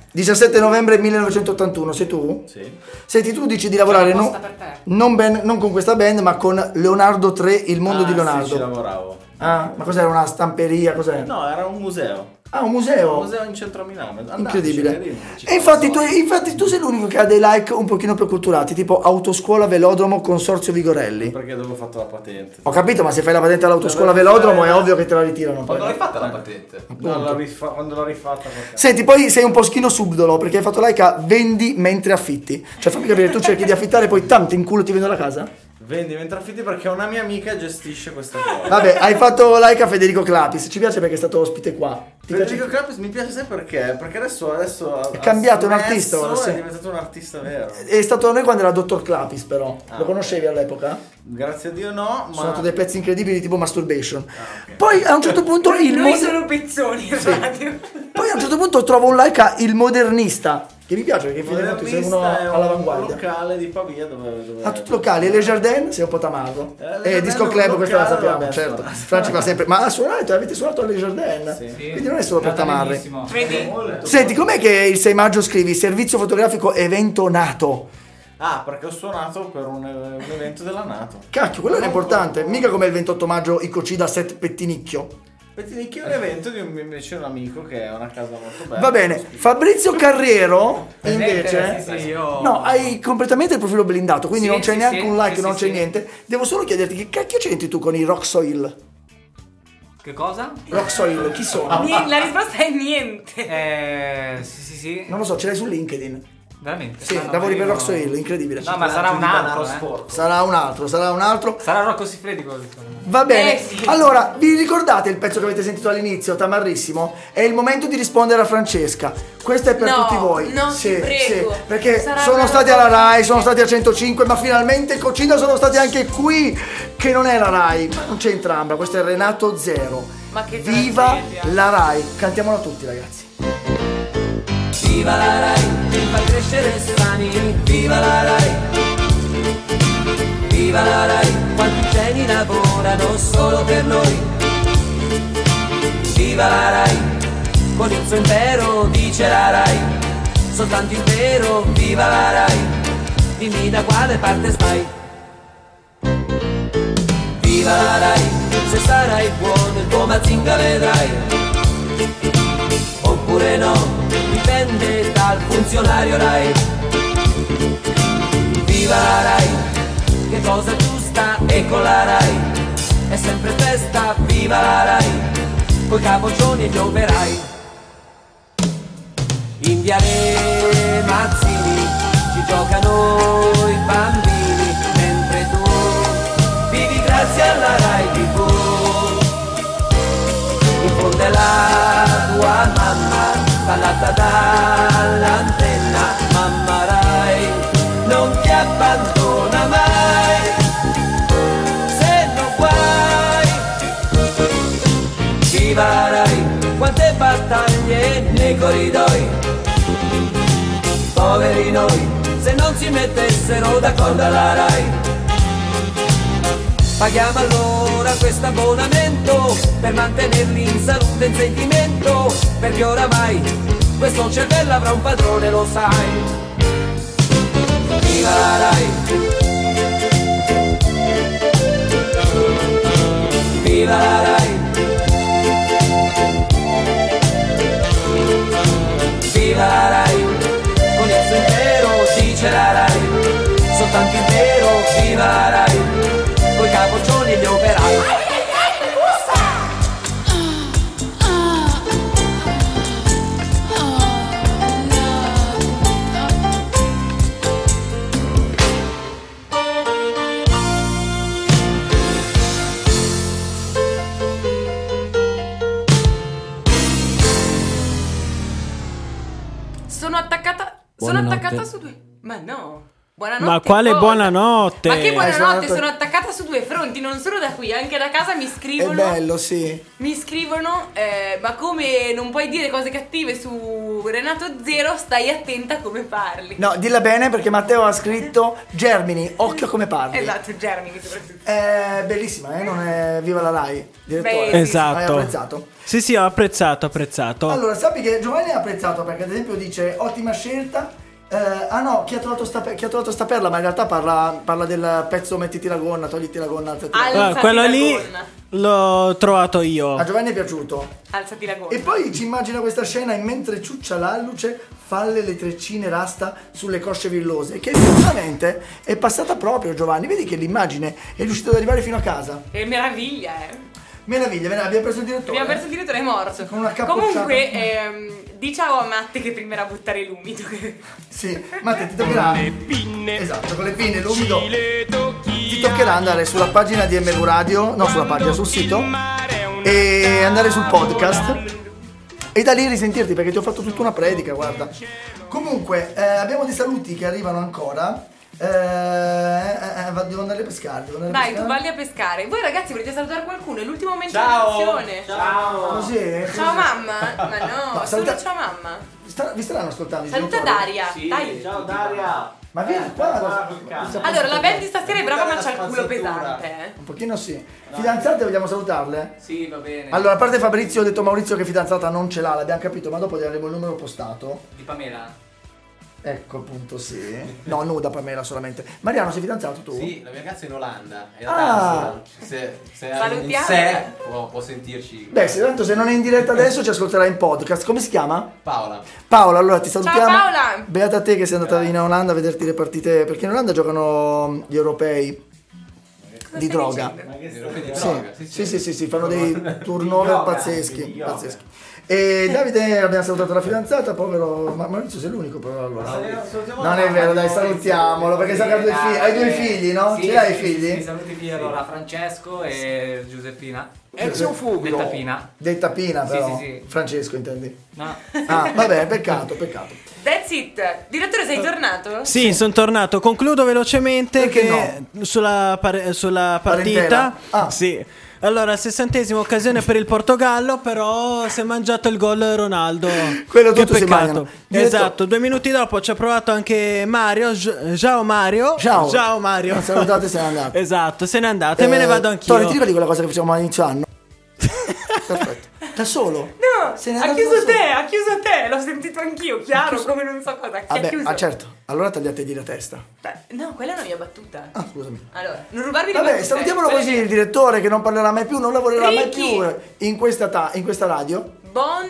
17 novembre 1981, sei tu? Sì. Senti, tu dici di lavorare C'è una posta per te. non con questa band, ma con Leonardo 3, il mondo di Leonardo. Sì, ci lavoravo. Ah, ma cos'era, una stamperia? Cos'è? No, era un museo. Ah, un museo? Un museo in centro a Milano. Andateci, Incredibile. carino, E infatti tu sei l'unico che ha dei like un pochino più culturati, tipo Autoscuola Velodromo Consorzio Vigorelli. Perché dove ho fatto la patente? Ho capito, ma se fai la patente all'Autoscuola Velodromo è ovvio che te la ritirano. Quando poi. l'hai fatta la patente? No, quando l'ho rifatta. Senti, poi sei un poschino subdolo perché hai fatto like a vendi mentre affitti. Cioè fammi capire, tu cerchi di affittare poi tanto in culo ti vendo la casa? Vendi mentre affitti perché una mia amica gestisce questa cosa. Vabbè, hai fatto like a Federico Clapis, ci piace perché è stato ospite qua. Ti Federico piace? Clapis mi piace sai perché? Perché adesso È cambiato, è un artista ora, È sì. diventato un artista vero. È stato da noi quando era Dottor Clapis però. Lo conoscevi all'epoca? Grazie a Dio no, ma Sono stati dei pezzi incredibili tipo Masturbation. Poi a un certo punto Noi sono pezzoni in radio. Poi a un certo punto trovo un like a Il Modernista, che mi piace perché finalmente sei uno è un all'avanguardia. locale di Pavia dove A tutti i locali, e Le Jardin sei un po' tamarro. Le Disco Jardin è Club, un questa la locale, sappiamo, vabbè, certo. sta. Franci va sempre. Ma avete suonato a Le Jardin? Quindi non è solo per tamarre. Vedi? Senti, com'è che il 6 maggio scrivi servizio fotografico evento nato? Ah, perché ho suonato per un evento della NATO. Cacchio, quello è importante. Mica come il 28 maggio i Cocida set Pettinicchio. Pettinicchio è un evento di invece un amico che è una casa molto bella. Va bene, Fabrizio Carriero invece Sì, io... no, hai completamente il profilo blindato, quindi Sì, non c'è sì, neanche sì, un like, sì, non sì, c'è sì. niente. Devo solo chiederti che cacchio c'entri tu con i Rock Soil? Che cosa? Rock Soil, chi sono? La risposta è niente. Sì. Non lo so, ce l'hai su LinkedIn. Veramente? Sì, No, no, lavori io per no. Rock Soil, incredibile. No, ma sarà un altro, Sarà un altro. Sarà Rocco Siffredi quello. Va bene, sì. allora vi ricordate il pezzo che avete sentito all'inizio, tamarrissimo? È il momento di rispondere a Francesca. Questo è per No, tutti voi. no, ti prego. perché Sarà sono una stati roba alla Rai, sono stati a 105, ma finalmente Cocina sono stati anche qui, che non è la Rai, ma non c'è entramba, questo è Renato Zero. Ma che Viva tragedia. la Rai, cantiamola tutti ragazzi. Viva la Rai, che fa crescere strani. Viva la Rai. Viva la Rai, quanti geni lavorano solo per noi. Viva la Rai, con il suo impero dice la Rai. Soltanto il vero, viva la Rai. Dimmi da quale parte stai. Viva la Rai, se sarai buono il tuo Mazinga vedrai. Oppure no, dipende dal funzionario Rai. Viva la Rai, che cosa giusta e con la Rai è sempre festa, viva la Rai, coi capoccioni e gli operai. In Viale Mazzini ci giocano i bambini, mentre tu vivi grazie alla Rai TV. In fondo è la tua mamma, ballata dall'antenna, mamma Rai non ti abbandona mai, se non guai. Viva la Rai, quante battaglie nei corridoi, poveri noi se non si mettessero d'accordo alla Rai. Paghiamo allora questo abbonamento per mantenerli in salute e in sentimento, perché oramai questo cervello avrà un padrone, lo sai. Viva la Rai, viva la Rai, viva la Rai, con il suo impero dice la Rai, soltanto il vero, viva la Rai, coi capoccioni e gli operai. Sono attaccata Buonanotte. su due. Ma no. Buonanotte. Ma quale cosa? buonanotte? Ma che buonanotte, Esatto. sono attaccata su due fronti, non solo da qui, anche da casa mi È scrivono. bello, sì. Mi scrivono, ma come non puoi dire cose cattive su Renato Zero, stai attenta come parli. No, dilla bene perché Matteo ha scritto Germini, occhio come parli. Esatto, Germini soprattutto. È bellissima, non è viva la Rai, direttore. Beh, Esatto. Hai apprezzato? Sì, ho apprezzato. Allora, sappi che Giovanni ha apprezzato perché ad esempio dice ottima scelta. Chi ha trovato sta perla, ma in realtà parla del pezzo mettiti la gonna, togliti la gonna, alzati la gonna. Quello lì l'ho trovato io. A Giovanni è piaciuto. Alzati la gonna. E poi ci immagina questa scena in mentre ciuccia l'alluce, falle le treccine rasta sulle cosce villose, che effettivamente è passata proprio, Giovanni. Vedi che l'immagine è riuscita ad arrivare fino a casa. Che meraviglia, Meraviglia, abbiamo preso il direttore. Abbiamo perso il direttore, è morto. Con una capocciata. Comunque, di ciao a Matte che prima era buttare l'umido. Sì, Matte ti toccherà. Esatto, con le pinne, l'umido. Ti toccherà andare sulla pagina di MV Radio, no sulla pagina, sul sito, e andare sul podcast e da lì risentirti perché ti ho fatto tutta una predica, guarda. Comunque, abbiamo dei saluti che arrivano ancora. Devo andare a pescare. Dai, tu valli a pescare. Voi ragazzi volete salutare qualcuno? È l'ultimo momento Ciao. di emozione. Ciao. Così? Ciao mamma. Ma no, saluta- solo ciao mamma. Vi staranno ascoltando i Saluta genitori? Daria. Sì, Dai. ciao Daria. Ma vieni qua. Allora, la band di stasera è brava ma c'ha il culo pesante. Un pochino sì. Fidanzate vogliamo salutarle? Sì, va bene. Allora, a parte Fabrizio, ho detto Maurizio che fidanzata non ce l'ha, l'abbiamo capito, ma dopo gli daremo il numero postato. Di Pamela? Ecco appunto, sì. No, nuda Pamela solamente. Mariano, sei fidanzato tu? Sì, la mia ragazza è in Olanda. È da Ah. se in Salutiamo. sé può sentirci. Beh, tanto se non è in diretta adesso ci ascolterà in podcast. Come si chiama? Paola. Paola, allora ti salutiamo. Ciao Paola. Beata te che sei andata in Olanda a vederti le partite, perché in Olanda giocano gli europei di droga. Sì, fanno dei turnover pazzeschi. E Davide abbiamo salutato la fidanzata, povero Maurizio, sei l'unico però allora. Non è vero, dai, salutiamolo perché sa che hai due figli, no? Sì, Ce l'hai i sì, figli? Sì, saluti figli allora Francesco e Giuseppina. E c'è un fuglo. Detta Pina. Detta Pina però. Sì. Francesco intendi? No. Ah, vabbè, peccato. That's it. Direttore, sei tornato? Sì, sono tornato. Concludo velocemente Perché che sulla partita. Parentela? Ah. Sì. Allora, 60ª occasione per il Portogallo, però si è mangiato il gol Ronaldo. Quello che tutto si peccato. mangiano. Esatto, 2 minuti dopo ci ha provato anche Mario. Ciao Mario. Ciao Mario. Non salutate, se n'è andato. Esatto, se n'è andato e me ne vado anch'io. Tony, ti ricordi quella cosa che facevamo all'inizio anno? Perfetto. Da solo? No, Se ne è ha andato chiuso da solo. ha chiuso te, l'ho sentito anch'io, chiaro, come non so cosa. Chi ha Vabbè, chiuso? certo. Allora tagliategli la testa. Beh, no, quella è una mia battuta. Ah, scusami. Allora, non rubarmi le Vabbè, battute. salutiamolo Quella così è mia. il direttore che non parlerà mai più, non lavorerà mai Ricky. più in questa radio. Bon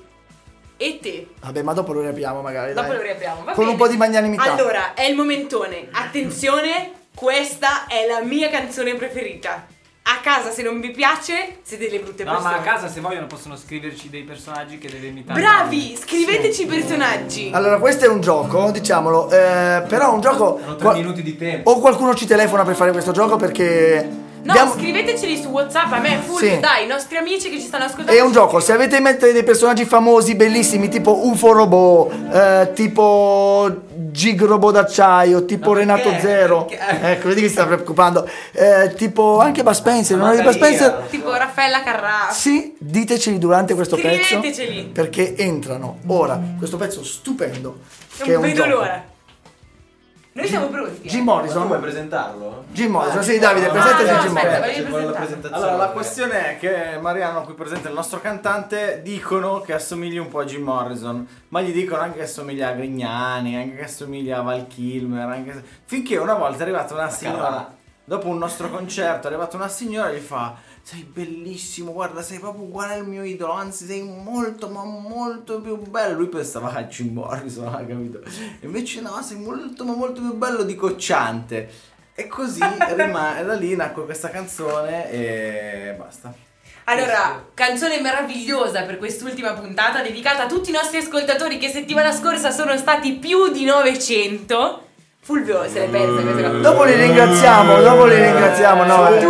e te. Vabbè, ma dopo lo riapriamo magari. Dopo dai. lo riapriamo, va Con bene. un po' di magnanimità. Allora, è il momentone. Attenzione, questa è la mia canzone preferita. A casa se non vi piace siete delle brutte No, persone. ma a casa se vogliono possono scriverci dei personaggi che deve imitare. Bravi, scriveteci i personaggi. Allora, questo è un gioco, diciamolo, però un gioco... Hanno 3 minuti di tempo. O qualcuno ci telefona per fare questo gioco perché... No, scriveteceli su WhatsApp a me, full, Sì. dai, i nostri amici che ci stanno ascoltando. È un gioco, se avete in mente dei personaggi famosi, bellissimi, tipo UFO Robot, tipo Gig Robot d'acciaio, tipo Renato Zero. Ecco, vedi che si sta preoccupando. Tipo anche Bud Spencer, non è di Bud Spencer? Tipo Raffaella Carrà. Sì, diteceli durante questo pezzo. Scriveteceli. Perché entrano ora questo pezzo stupendo. Che è Non un vedo gioco. l'ora. Noi siamo pronti. Jim Ma tu Morrison. vuoi presentarlo? Jim Morrison, sì, Davide, presentaci no, Jim aspetta, Morrison. voglio presentare. Allora, la questione è che Mariano, qui presente il nostro cantante, dicono che assomigli un po' a Jim Morrison, ma gli dicono anche che assomiglia a Grignani, anche che assomiglia a Val Kilmer, finché una volta è arrivata una signora, dopo un nostro concerto, è arrivata una signora e gli fa: sei bellissimo, guarda, sei proprio uguale al mio idolo, anzi sei molto, ma molto più bello. Lui pensava a Jim Morrison, ha capito? E invece no, sei molto, ma molto più bello di Cocciante. E così da lì nacque questa canzone e basta. Allora, canzone meravigliosa per quest'ultima puntata dedicata a tutti i nostri ascoltatori che settimana scorsa sono stati più di 900. Fulvio se l'è persa questa cosa. Dopo li ringraziamo, no. Abbiamo 900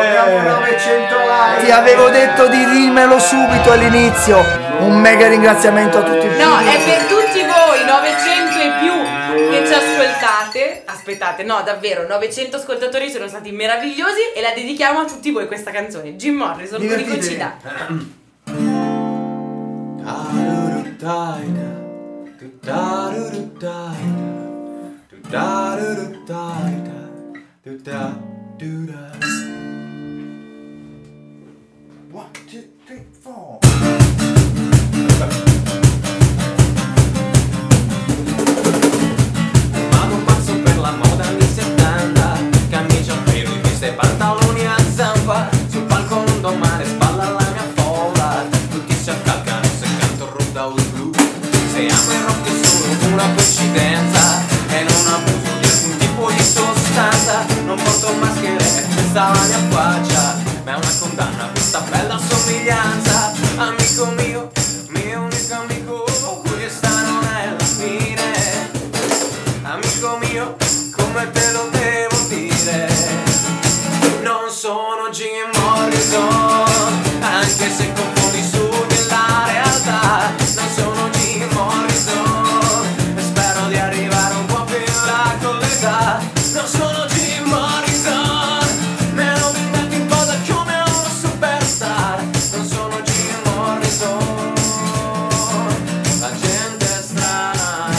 like. Ti avevo detto di dirmelo subito all'inizio. Un mega ringraziamento a tutti. No, è per tutti voi, 900 e più, che ci ascoltate. ascoltate, aspettate, no davvero, 900 ascoltatori sono stati meravigliosi e la dedichiamo a tutti voi questa canzone. Jim Morrison con i Cocida. One, two, three, four. Vado pazzo per la moda anni 70, camicia a pelo, viste e pantaloni a zampa. Sul palco un domani spalla la mia folla, tutti si accalcano se canto Road House Blues. Se amo il rock è solo una coincidenza e non abuso di alcun tipo di sostanza. Non porto maschere, questa è la mia faccia, ma è una condanna questa bella somiglianza. Amico mio, mio unico amico, questa non è la fine. Amico mio, come te lo devo dire? Non sono Jim Morrison, anche se confondi su della realtà. Non sono Jim Morrison, e spero di arrivare un po' più in là con l'età. Non sono Jim Morrison, me lo metti in posa come uno superstar. Non sono Jim Morrison, la gente è strana.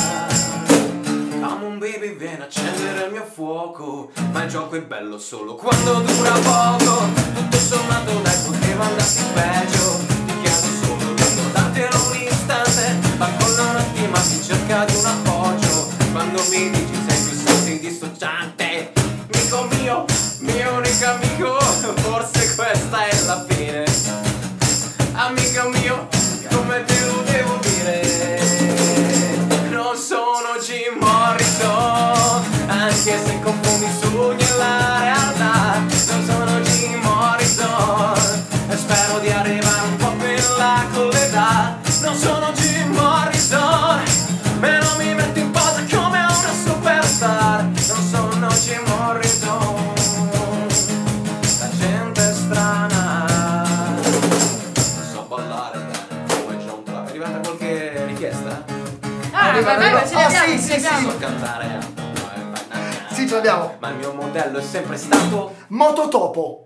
Come un baby viene a accendere il mio fuoco, ma il gioco è bello solo quando dura poco. Tutto sommato dai poteva andarsi peggio, ti chiedo solo di ricordartelo un istante. Barcolla un attimo in cerca di un appoggio, quando mi dici sei più senti dissociante. Amico mio, mio unico amico, forse questa è la fine. Amico mio, come te lo devo dire? Non sono Jim Morrison, anche se confondi i sogni e la realtà. Non sono Jim Morrison, e spero di arrivare un po' più in là con l'età. Non sono Jim Morrison, me non mi metto in posa come una superstar. Non sono Jim Morrison, la gente è strana. So ballare bene come John Travolta. È arrivata qualche richiesta? Vai, ce l'abbiamo, sì, ce l'abbiamo. So cantare. Sì, ce l'abbiamo. Ma il mio modello è sempre stato Mototopo.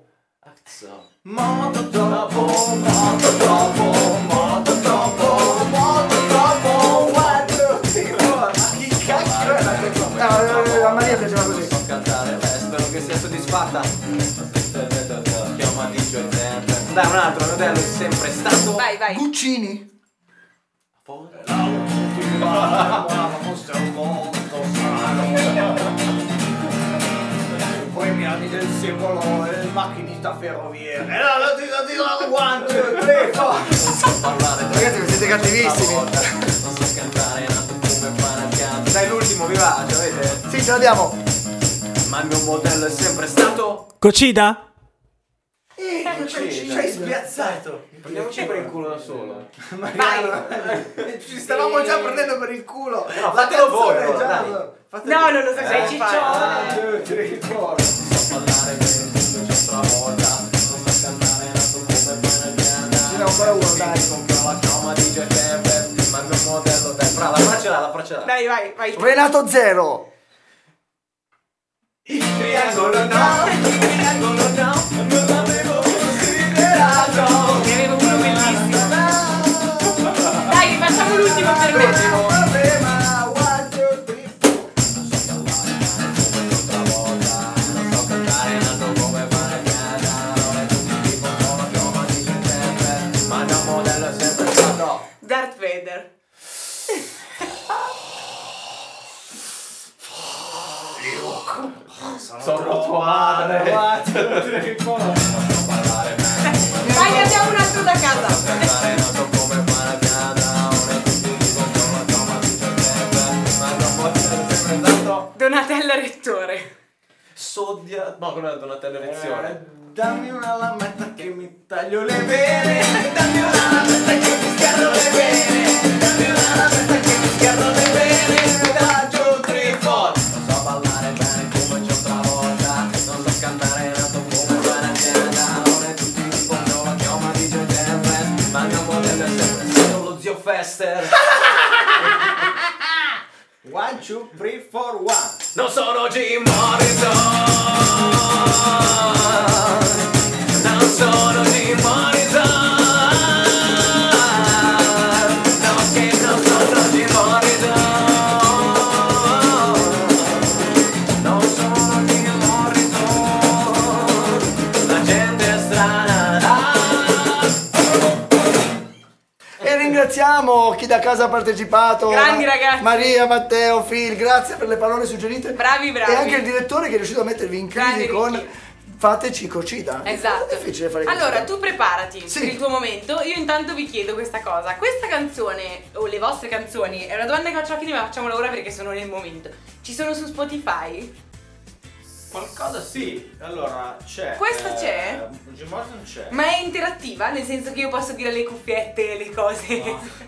Mototopo, Mototopo, Mototopo, Mototopo. One, two, three, four. Ma chi cacchio è la canzone? A Maria piaceva così. So cantare, spero che sia soddisfatta. Chiama DJ Temper. Dai, un altro modello è sempre stato Vai. Guccini. Poi mi anni del simbolo il macchinista ferroviario. E allora ti one, two, three, four. So parlare, Ragazzi, vi siete cattivissimi. Non so cantare, nato come panacchiato. Dai, l'ultimo, vi va, ce l'avete? Sì, ce l'abbiamo. Ma il mio modello è sempre stato Cocida? Ci hai spiazzato. Prendiamoci per il culo da solo. Ci stavamo già prendendo per il culo. No, fatelo voi, canzone allora, già- dai. No, non lo so, sei ciccione. So parlare bene, tutto c'è travolta. Non so cantare, nato come panacchiato. Ce n'è ancora uno, dai. Compro la chioma di Temper. Ma il mio modello, dai, brava, la faccela. Vai. Renato Zero. Il triangolo no, non l'avevo considerato. Ne avevo uno bellissimo. Dai, facciamo l'ultimo per me. Darth Vader. Sono tuo padre. Vai, ne abbiamo un altro da casa. Donatella Rettore. Sodia. No, quello è Donatella Lezione. Dammi una lametta che mi taglio le vene. Dammi una lametta che mi schiarro le vene. Dammi una lametta che mi schiarro le vene. Da giù, tre, four. Non so ballare bene come John Travolta. Non so cantare nato come panacchiata. Non è tutti dicono la chioma di DJ Temper. Ma il mio modello è sempre stato lo zio Fester. 1, 2, 3, 4, 1. Non sono Jim Morrison, non sono Jim Morrison, no che non sono Jim Morrison, non sono Jim Morrison, la gente è strana. E ringraziamo chi da casa ha partecipato. Grandi ragazzi. Maria, Matteo, Phil, grazie per le parole suggerite. Bravi. E anche il direttore che è riuscito a mettervi in crisi Grandi con Ricky. Fateci Cocida. Esatto. È difficile fare Allora, così. tu preparati Sì. per il tuo momento. Io intanto vi chiedo questa cosa. Questa canzone, o le vostre canzoni, è una domanda che faccio alla fine, ma facciamola ora perché sono nel momento. Ci sono su Spotify? Qualcosa sì. Allora, c'è. Questa c'è? Jim Morrison c'è. Ma è interattiva? Nel senso che io posso dire le cuffiette, le cose.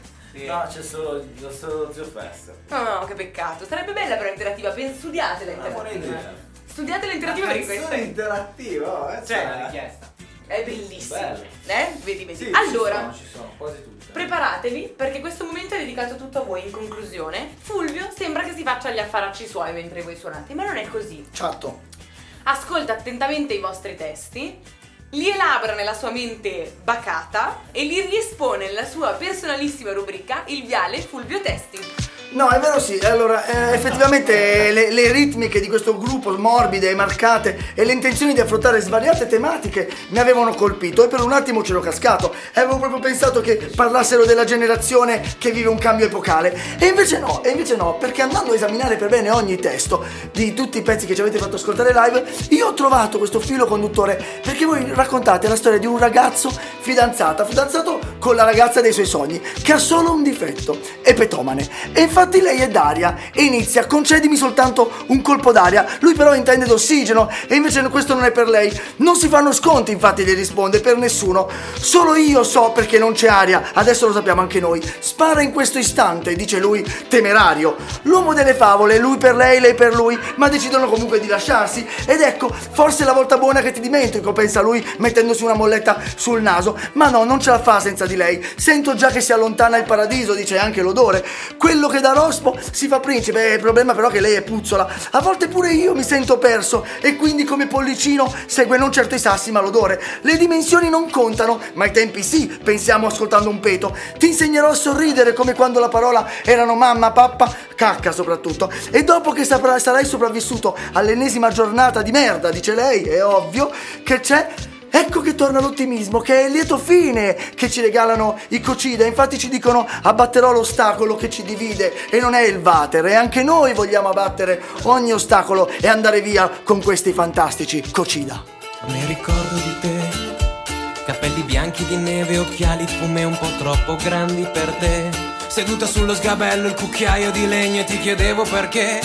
No, c'è solo Zio Fest. No, che peccato. Sarebbe bella però interattiva. Studiatela interattiva. Studiatela interattiva perché questa è interattiva, Cioè, una richiesta. È bellissima. Bello. Vedi. Sì, Allora, ci sono quasi tutte. preparatevi perché questo momento è dedicato tutto a voi. In conclusione, Fulvio sembra che si faccia gli affaracci suoi mentre voi suonate, ma non è così. Certo. Ascolta attentamente i vostri testi, li elabora nella sua mente bacata e li riespone nella sua personalissima rubrica Il Viale Fulvio Testi. No, è vero sì, allora effettivamente le ritmiche di questo gruppo morbide e marcate e le intenzioni di affrontare svariate tematiche mi avevano colpito e per un attimo c'ero cascato e avevo proprio pensato che parlassero della generazione che vive un cambio epocale e invece no, perché andando a esaminare per bene ogni testo di tutti i pezzi che ci avete fatto ascoltare live io ho trovato questo filo conduttore perché voi raccontate la storia di un ragazzo fidanzato con la ragazza dei suoi sogni che ha solo un difetto, è petomane e infatti lei è d'aria e inizia concedimi soltanto un colpo d'aria, lui però intende d'ossigeno e invece questo non è per lei, non si fanno sconti infatti le risponde per nessuno, solo io so perché non c'è aria, adesso lo sappiamo anche noi, spara in questo istante dice lui temerario, l'uomo delle favole, lui per lei per lui, ma decidono comunque di lasciarsi ed ecco forse è la volta buona che ti dimentico pensa lui mettendosi una molletta sul naso, ma no non ce la fa senza di lei, sento già che si allontana il paradiso, dice anche l'odore, quello che da rospo si fa principe, il problema però è che lei è puzzola, a volte pure io mi sento perso e quindi come pollicino segue non certo i sassi ma l'odore, le dimensioni non contano ma i tempi sì, pensiamo ascoltando un peto, ti insegnerò a sorridere come quando la parola erano mamma, pappa, cacca soprattutto e dopo che sarai sopravvissuto all'ennesima giornata di merda, dice lei, è ovvio che c'è. Ecco che torna l'ottimismo, che è il lieto fine che ci regalano i Cocida. Infatti ci dicono abbatterò l'ostacolo che ci divide e non è il water. E anche noi vogliamo abbattere ogni ostacolo e andare via con questi fantastici Cocida. Mi ricordo di te, capelli bianchi di neve, occhiali fume un po' troppo grandi per te. Seduta sullo sgabello, il cucchiaio di legno e ti chiedevo perché.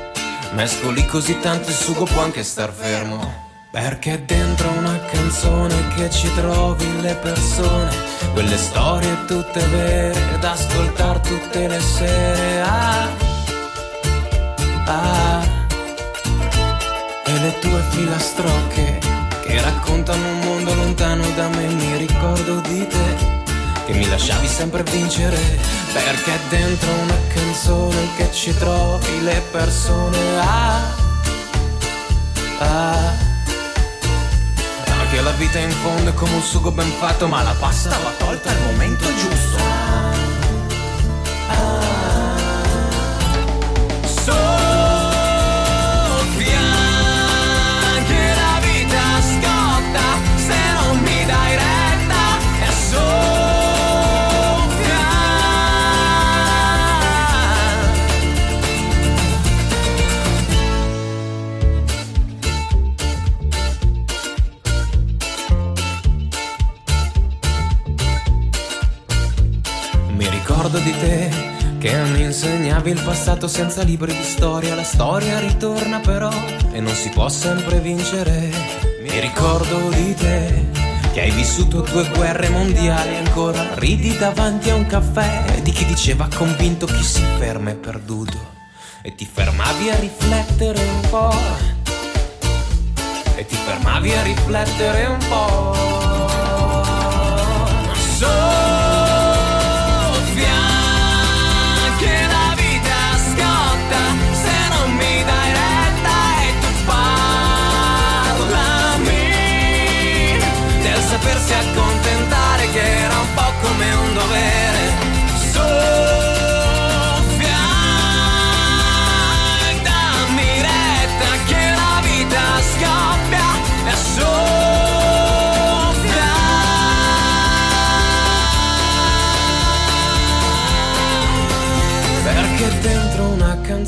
Mescoli così tanto il sugo può anche star fermo. Perché dentro una canzone che ci trovi le persone, quelle storie tutte vere da ascoltare tutte le sere. E le tue filastrocche che raccontano un mondo lontano da me. Mi ricordo di te che mi lasciavi sempre vincere. Perché dentro una canzone che ci trovi le persone. Che la vita in fondo è come un sugo ben fatto, ma la pasta va tolta al momento giusto. Soffia, che la vita scotta se non mi dai retta. E soffia. Mi ricordo di te che mi insegnavi il passato senza libri di storia. La storia ritorna però e non si può sempre vincere. Mi ricordo di te che hai vissuto 2 guerre mondiali, ancora ridi davanti a un caffè di chi diceva convinto chi si ferma è perduto. E ti fermavi a riflettere un po'. E ti fermavi a riflettere un po'. Soffia, che la vita scotta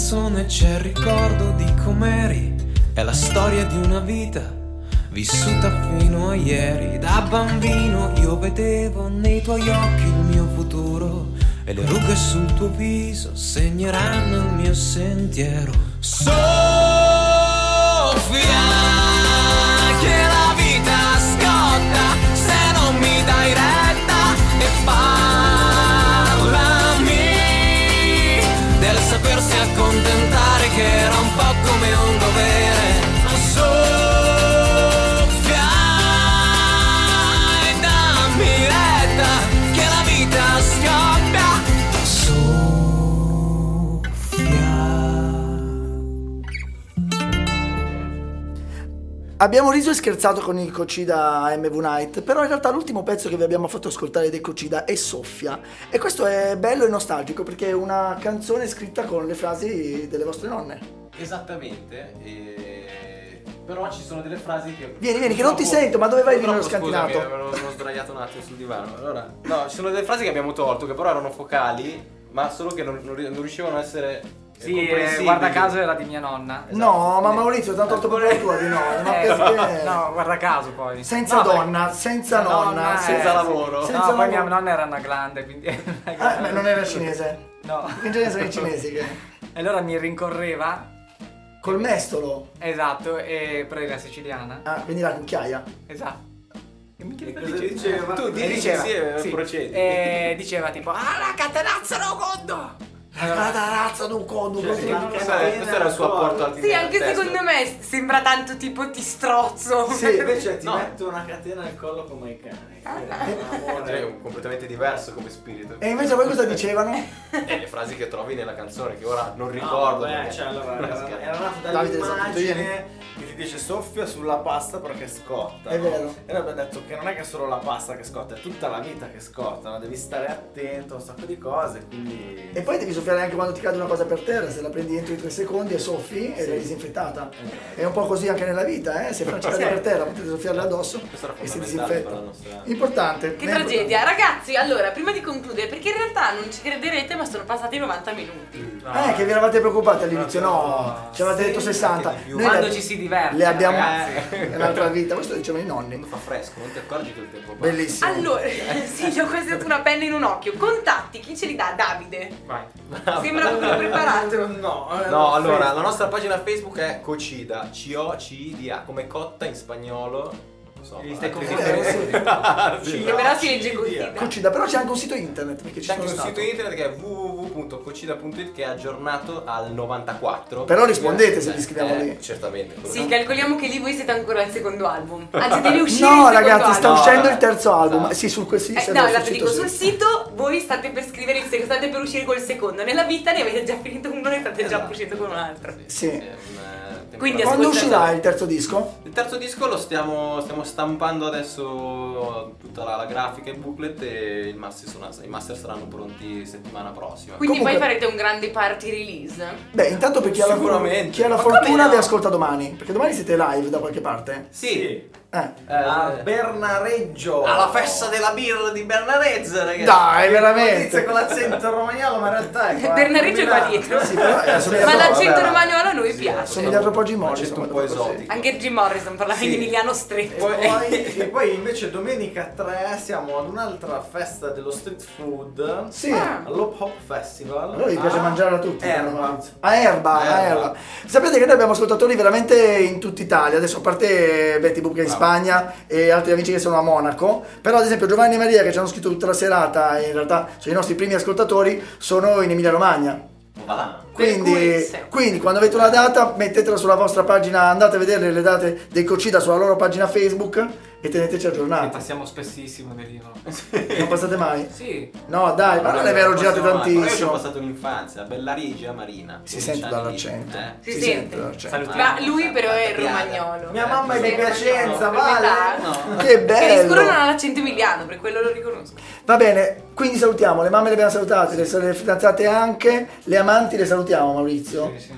canzone c'è il ricordo di com'eri, è la storia di una vita vissuta fino a ieri. Da bambino io vedevo nei tuoi occhi il mio futuro e le rughe sul tuo viso segneranno il mio sentiero. Sofia, che la vita scotta se non mi dai retta, e parlami del sapersi accontentare, che era un po' come un dovere. Sofia, e dammi retta, che la vita scoppia. Abbiamo riso e scherzato con il Cocida MV Night, però in realtà l'ultimo pezzo che vi abbiamo fatto ascoltare dei Cocida è Soffia, e questo è bello e nostalgico perché è una canzone scritta con le frasi delle vostre nonne. Esattamente, però ci sono delle frasi che... Vieni, che non ti sento, ma dove vai lì nello scantinato? Scusami, ero sdraiato un attimo sul divano. Allora, no, ci sono delle frasi che abbiamo tolto, che però erano focali, ma solo che non riuscivano a essere... Sì, guarda caso era di mia nonna. Esatto. No, ma Maurizio, ti ha tolto proprio la tua di nonna, ma perché? No, guarda caso poi. Senza donna, senza nonna, senza lavoro. No, poi mia nonna era una grande, quindi... ma non era cinese? No. In genere sono i cinesi che... E allora mi rincorreva... Col mestolo? Esatto, però era siciliana. Ah, quindi la cucchiaia? Esatto. E mi chiede cosa diceva? Tu diceva, sì, procedi. E diceva tipo, la catenazza no condo! La tarazza d'un condo, questo era il suo apporto al Sì, anche secondo me sembra tanto tipo ti strozzo. Sì, invece ti metto una catena al collo come i cani. È completamente diverso come spirito. E invece voi cosa dicevano? E le frasi che trovi nella canzone, che ora non ricordo. Cioè, allora, era nato dall'immagine che ti dice soffia sulla pasta perché scotta. È vero. E noi abbiamo detto che non è che è solo la pasta che scotta, è tutta la vita che scotta, no? Devi stare attento a un sacco di cose, quindi... E poi devi soffiare anche quando ti cade una cosa per terra, se la prendi entro i 3 secondi e soffi e l'hai disinfettata. È un po' così anche nella vita, se ci cade per terra potete soffiarla addosso e si disinfetta. Importante. Che tragedia. Ragazzi, allora, prima di concludere, perché in realtà non ci crederete, ma sono passati 90 minuti. Che vi eravate preoccupati all'inizio, no? Ci avevate detto 60. Quando ci si diverte. Le abbiamo è un'altra vita, questo dicevano i nonni. Fa fresco, non ti accorgi che il tempo passa. Bellissimo. Allora, sì, gli ho quasi dato una penna in un occhio. Contatti, chi ce li dà? Davide. Vai. Sembra proprio preparato. No, allora, la nostra pagina Facebook è Cocida, C-O-C-I-D-A, come cotta in spagnolo. Li stai Che però si legge Cocida. Cocida, però c'è anche un sito internet, perché c'è anche un sito internet che è www.cocida.it, che è aggiornato al 94. Però rispondete se vi scriviamo lì. Certamente. Sì, calcoliamo che lì voi siete ancora al secondo album. Anzi, deve uscire no, il ragazzi, sta album. uscendo il terzo album. Sì, sul sito. No, esatto, dico, sul sito voi state per scrivere il secondo, state per uscire col secondo. Nella vita ne avete già finito uno e state già uscendo con un altro. Sì. Quindi quando uscirà il terzo disco? Il terzo disco lo stiamo stampando adesso, tutta la grafica e il booklet, e i master saranno pronti settimana prossima. Quindi poi farete un grande party release? Beh, intanto per chi ha la fortuna vi ascolta domani, perché domani siete live da qualche parte? Sì. A Bernareggio, alla festa della birra di Bernarezza, ragazzi. Dai, veramente. Inizia con l'accento romagnolo, ma in realtà è qua. Bernareggio è qua dietro. Sì, però ma l'accento romagnolo a noi piace. Somiglia troppo a Jim Morrison, un po' esotico. Anche Jim Morrison parlava in Emiliano Stretto. E poi invece domenica 3 siamo ad un'altra festa dello street food. Sì. All'Hop Hop Festival. Allora vi piace mangiare a tutti. Erba. A Erba. Sapete che noi abbiamo ascoltatori veramente in tutta Italia. Adesso a parte Betty Boop che è in Spagna e altri amici che sono a Monaco. Però ad esempio Giovanni e Maria, che ci hanno scritto tutta la serata, in realtà sono i nostri primi ascoltatori, sono in Emilia Romagna. Quindi quando avete una data mettetela sulla vostra pagina, andate a vedere le date dei Cocida sulla loro pagina Facebook e teneteci aggiornati. Passiamo spessissimo nel libro. Non passate mai? Sì. No dai, ma non è vero, girate tantissimo. Io ci ho passato un'infanzia, Bella Regia, Marina. Si sente dall'accento. Si sente. Ma lui però è romagnolo. Mia mamma è di Piacenza, vale? Che bello. Che di sicuro non ha l'accento emiliano, per quello lo riconosco. Va bene, quindi salutiamo, le mamme le abbiamo salutate, le fidanzate anche, le amanti le salutiamo, Maurizio. Sì.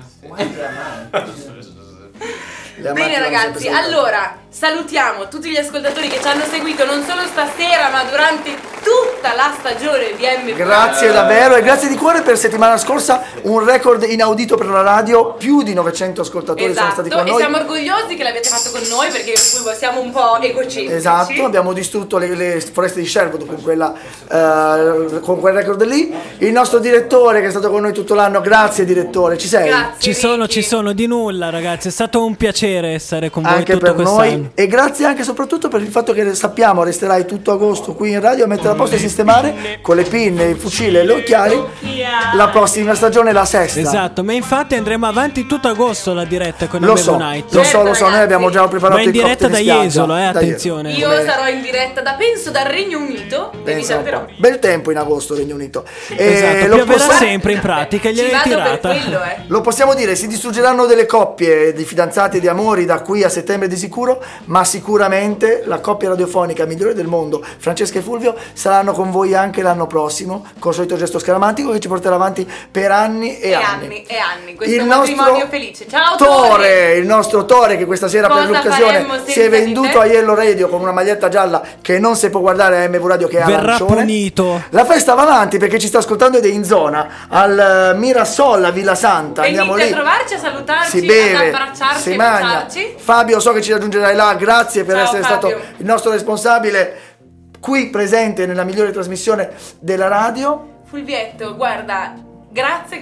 Bene ragazzi, allora salutiamo tutti gli ascoltatori che ci hanno seguito non solo stasera ma durante tutta tutta la stagione di M. Grazie davvero e grazie di cuore per settimana scorsa, un record inaudito per la radio, più di 900 ascoltatori sono stati con e noi. siamo orgogliosi che l'abbiate fatto con noi perché siamo un po' egocentrici. Esatto, abbiamo distrutto le foreste di Sherwood con quel record lì. Il nostro direttore che è stato con noi tutto l'anno, grazie direttore, ci sei? Grazie, ci sono di nulla ragazzi, è stato un piacere essere con voi anche tutto per quest'anno. noi e grazie anche e soprattutto per il fatto che sappiamo resterai tutto agosto qui in radio a mettere a posto e sistemare con le pinne, il fucile e gli occhiali la prossima stagione, la sesta. Esatto, ma infatti andremo avanti tutto agosto la diretta con Lo Amevo so, Night. lo so, noi abbiamo già preparato ma in i diretta cocktail da in spiaggia. Jesolo, attenzione. Io sarò in diretta dal Regno Unito. Pensa un po'. Bel tempo in agosto Regno Unito. Esatto, pioverà sempre in pratica, gliel'hai tirata. Lo possiamo dire, si distruggeranno delle coppie di fidanzati e di amori da qui a settembre di sicuro, ma sicuramente la coppia radiofonica migliore del mondo, Francesca e Fulvio, saranno con voi anche l'anno prossimo, col solito gesto scaramantico che ci porterà avanti per anni e anni. Questo Il matrimonio nostro felice. Ciao Tore, il nostro Tore che questa sera Cosa per l'occasione faremmo si è senza venduto di te? a Yellow Radio con una maglietta gialla che non si può guardare a MV Radio che è Verrà arancione. punito. La festa va avanti perché ci sta ascoltando ed è in zona al Mirasol a Villa Santa. Andiamo Venite lì. a trovarci, a salutarci, Si beve, ad abbracciarci, si a mangia. baciarci. Fabio, so che ci raggiungerai là, grazie per Ciao, essere Fabio. stato il nostro responsabile qui presente nella migliore trasmissione della radio. Fulvietto, guarda, grazie,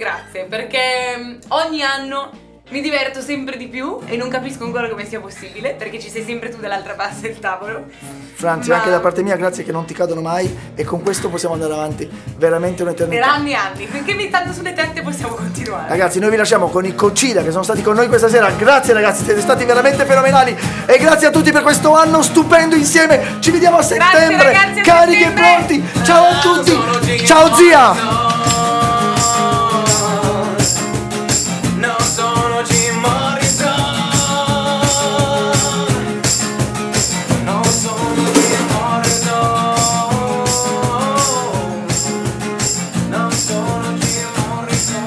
perché ogni anno mi diverto sempre di più e non capisco ancora come sia possibile, perché ci sei sempre tu dall'altra parte del tavolo. Franzi, Ma- anche da parte mia grazie che non ti cadono mai e con questo possiamo andare avanti veramente Per un'eternità. anni e anni, finché mi stanno sulle tette possiamo continuare. Ragazzi, noi vi lasciamo con i Concida che sono stati con noi questa sera. Grazie ragazzi, siete stati veramente fenomenali e grazie a tutti per questo anno stupendo insieme. Ci vediamo a settembre, ragazzi, a carichi settembre. e pronti. Ciao a tutti. Ciao zia. Non sono Jim Morrison. Non sono Jim Morrison. Non sono Jim Morrison.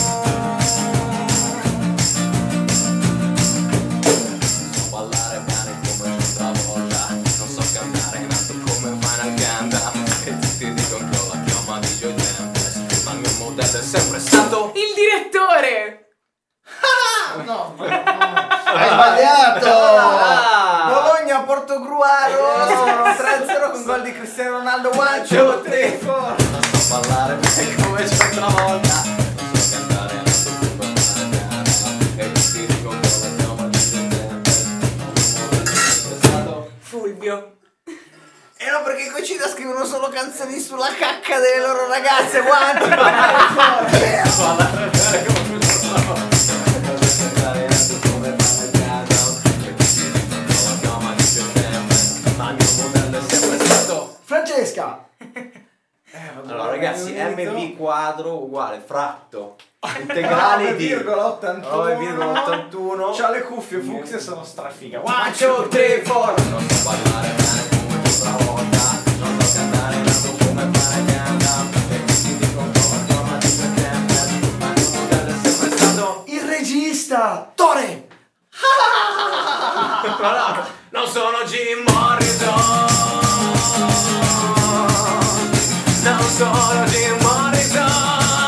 So ballare bene come un'altra volta. Non so cantare in alto come Final Countdown. E tutti dicono che ho la chioma di Joy Tempest. Ma il mio modello è sempre stato Il direttore! No, hai sbagliato. Bologna Portogruaro 3-0 con gol di Cristiano Ronaldo. 1, 2, 3, 4. Non so ballare bene come c'è una volta. Non so cantare in alto come Final Countdown. E tutti dicono che ho la chioma di Joy Tempest. Ma il mio modello è sempre stato Fulvio. E no, perché i Concida scrivono solo canzoni sulla cacca delle loro ragazze. 1, 2, 3, 4. Francesca. Allora ragazzi, MV quadro uguale fratto integrali di 9,81. C'ha le cuffie fucsia, sono strafiga. 1, 1, 2, 3, 4. Non so ballare bene come l'altra volta. Non so cantare in alto come Final Countdown. E tutti dicono che ho la chioma di Joy Tempest. Ma il mio modello è sempre stato Il regista Tore. Non sono Jim Morrison. Non sono Jim Morrison.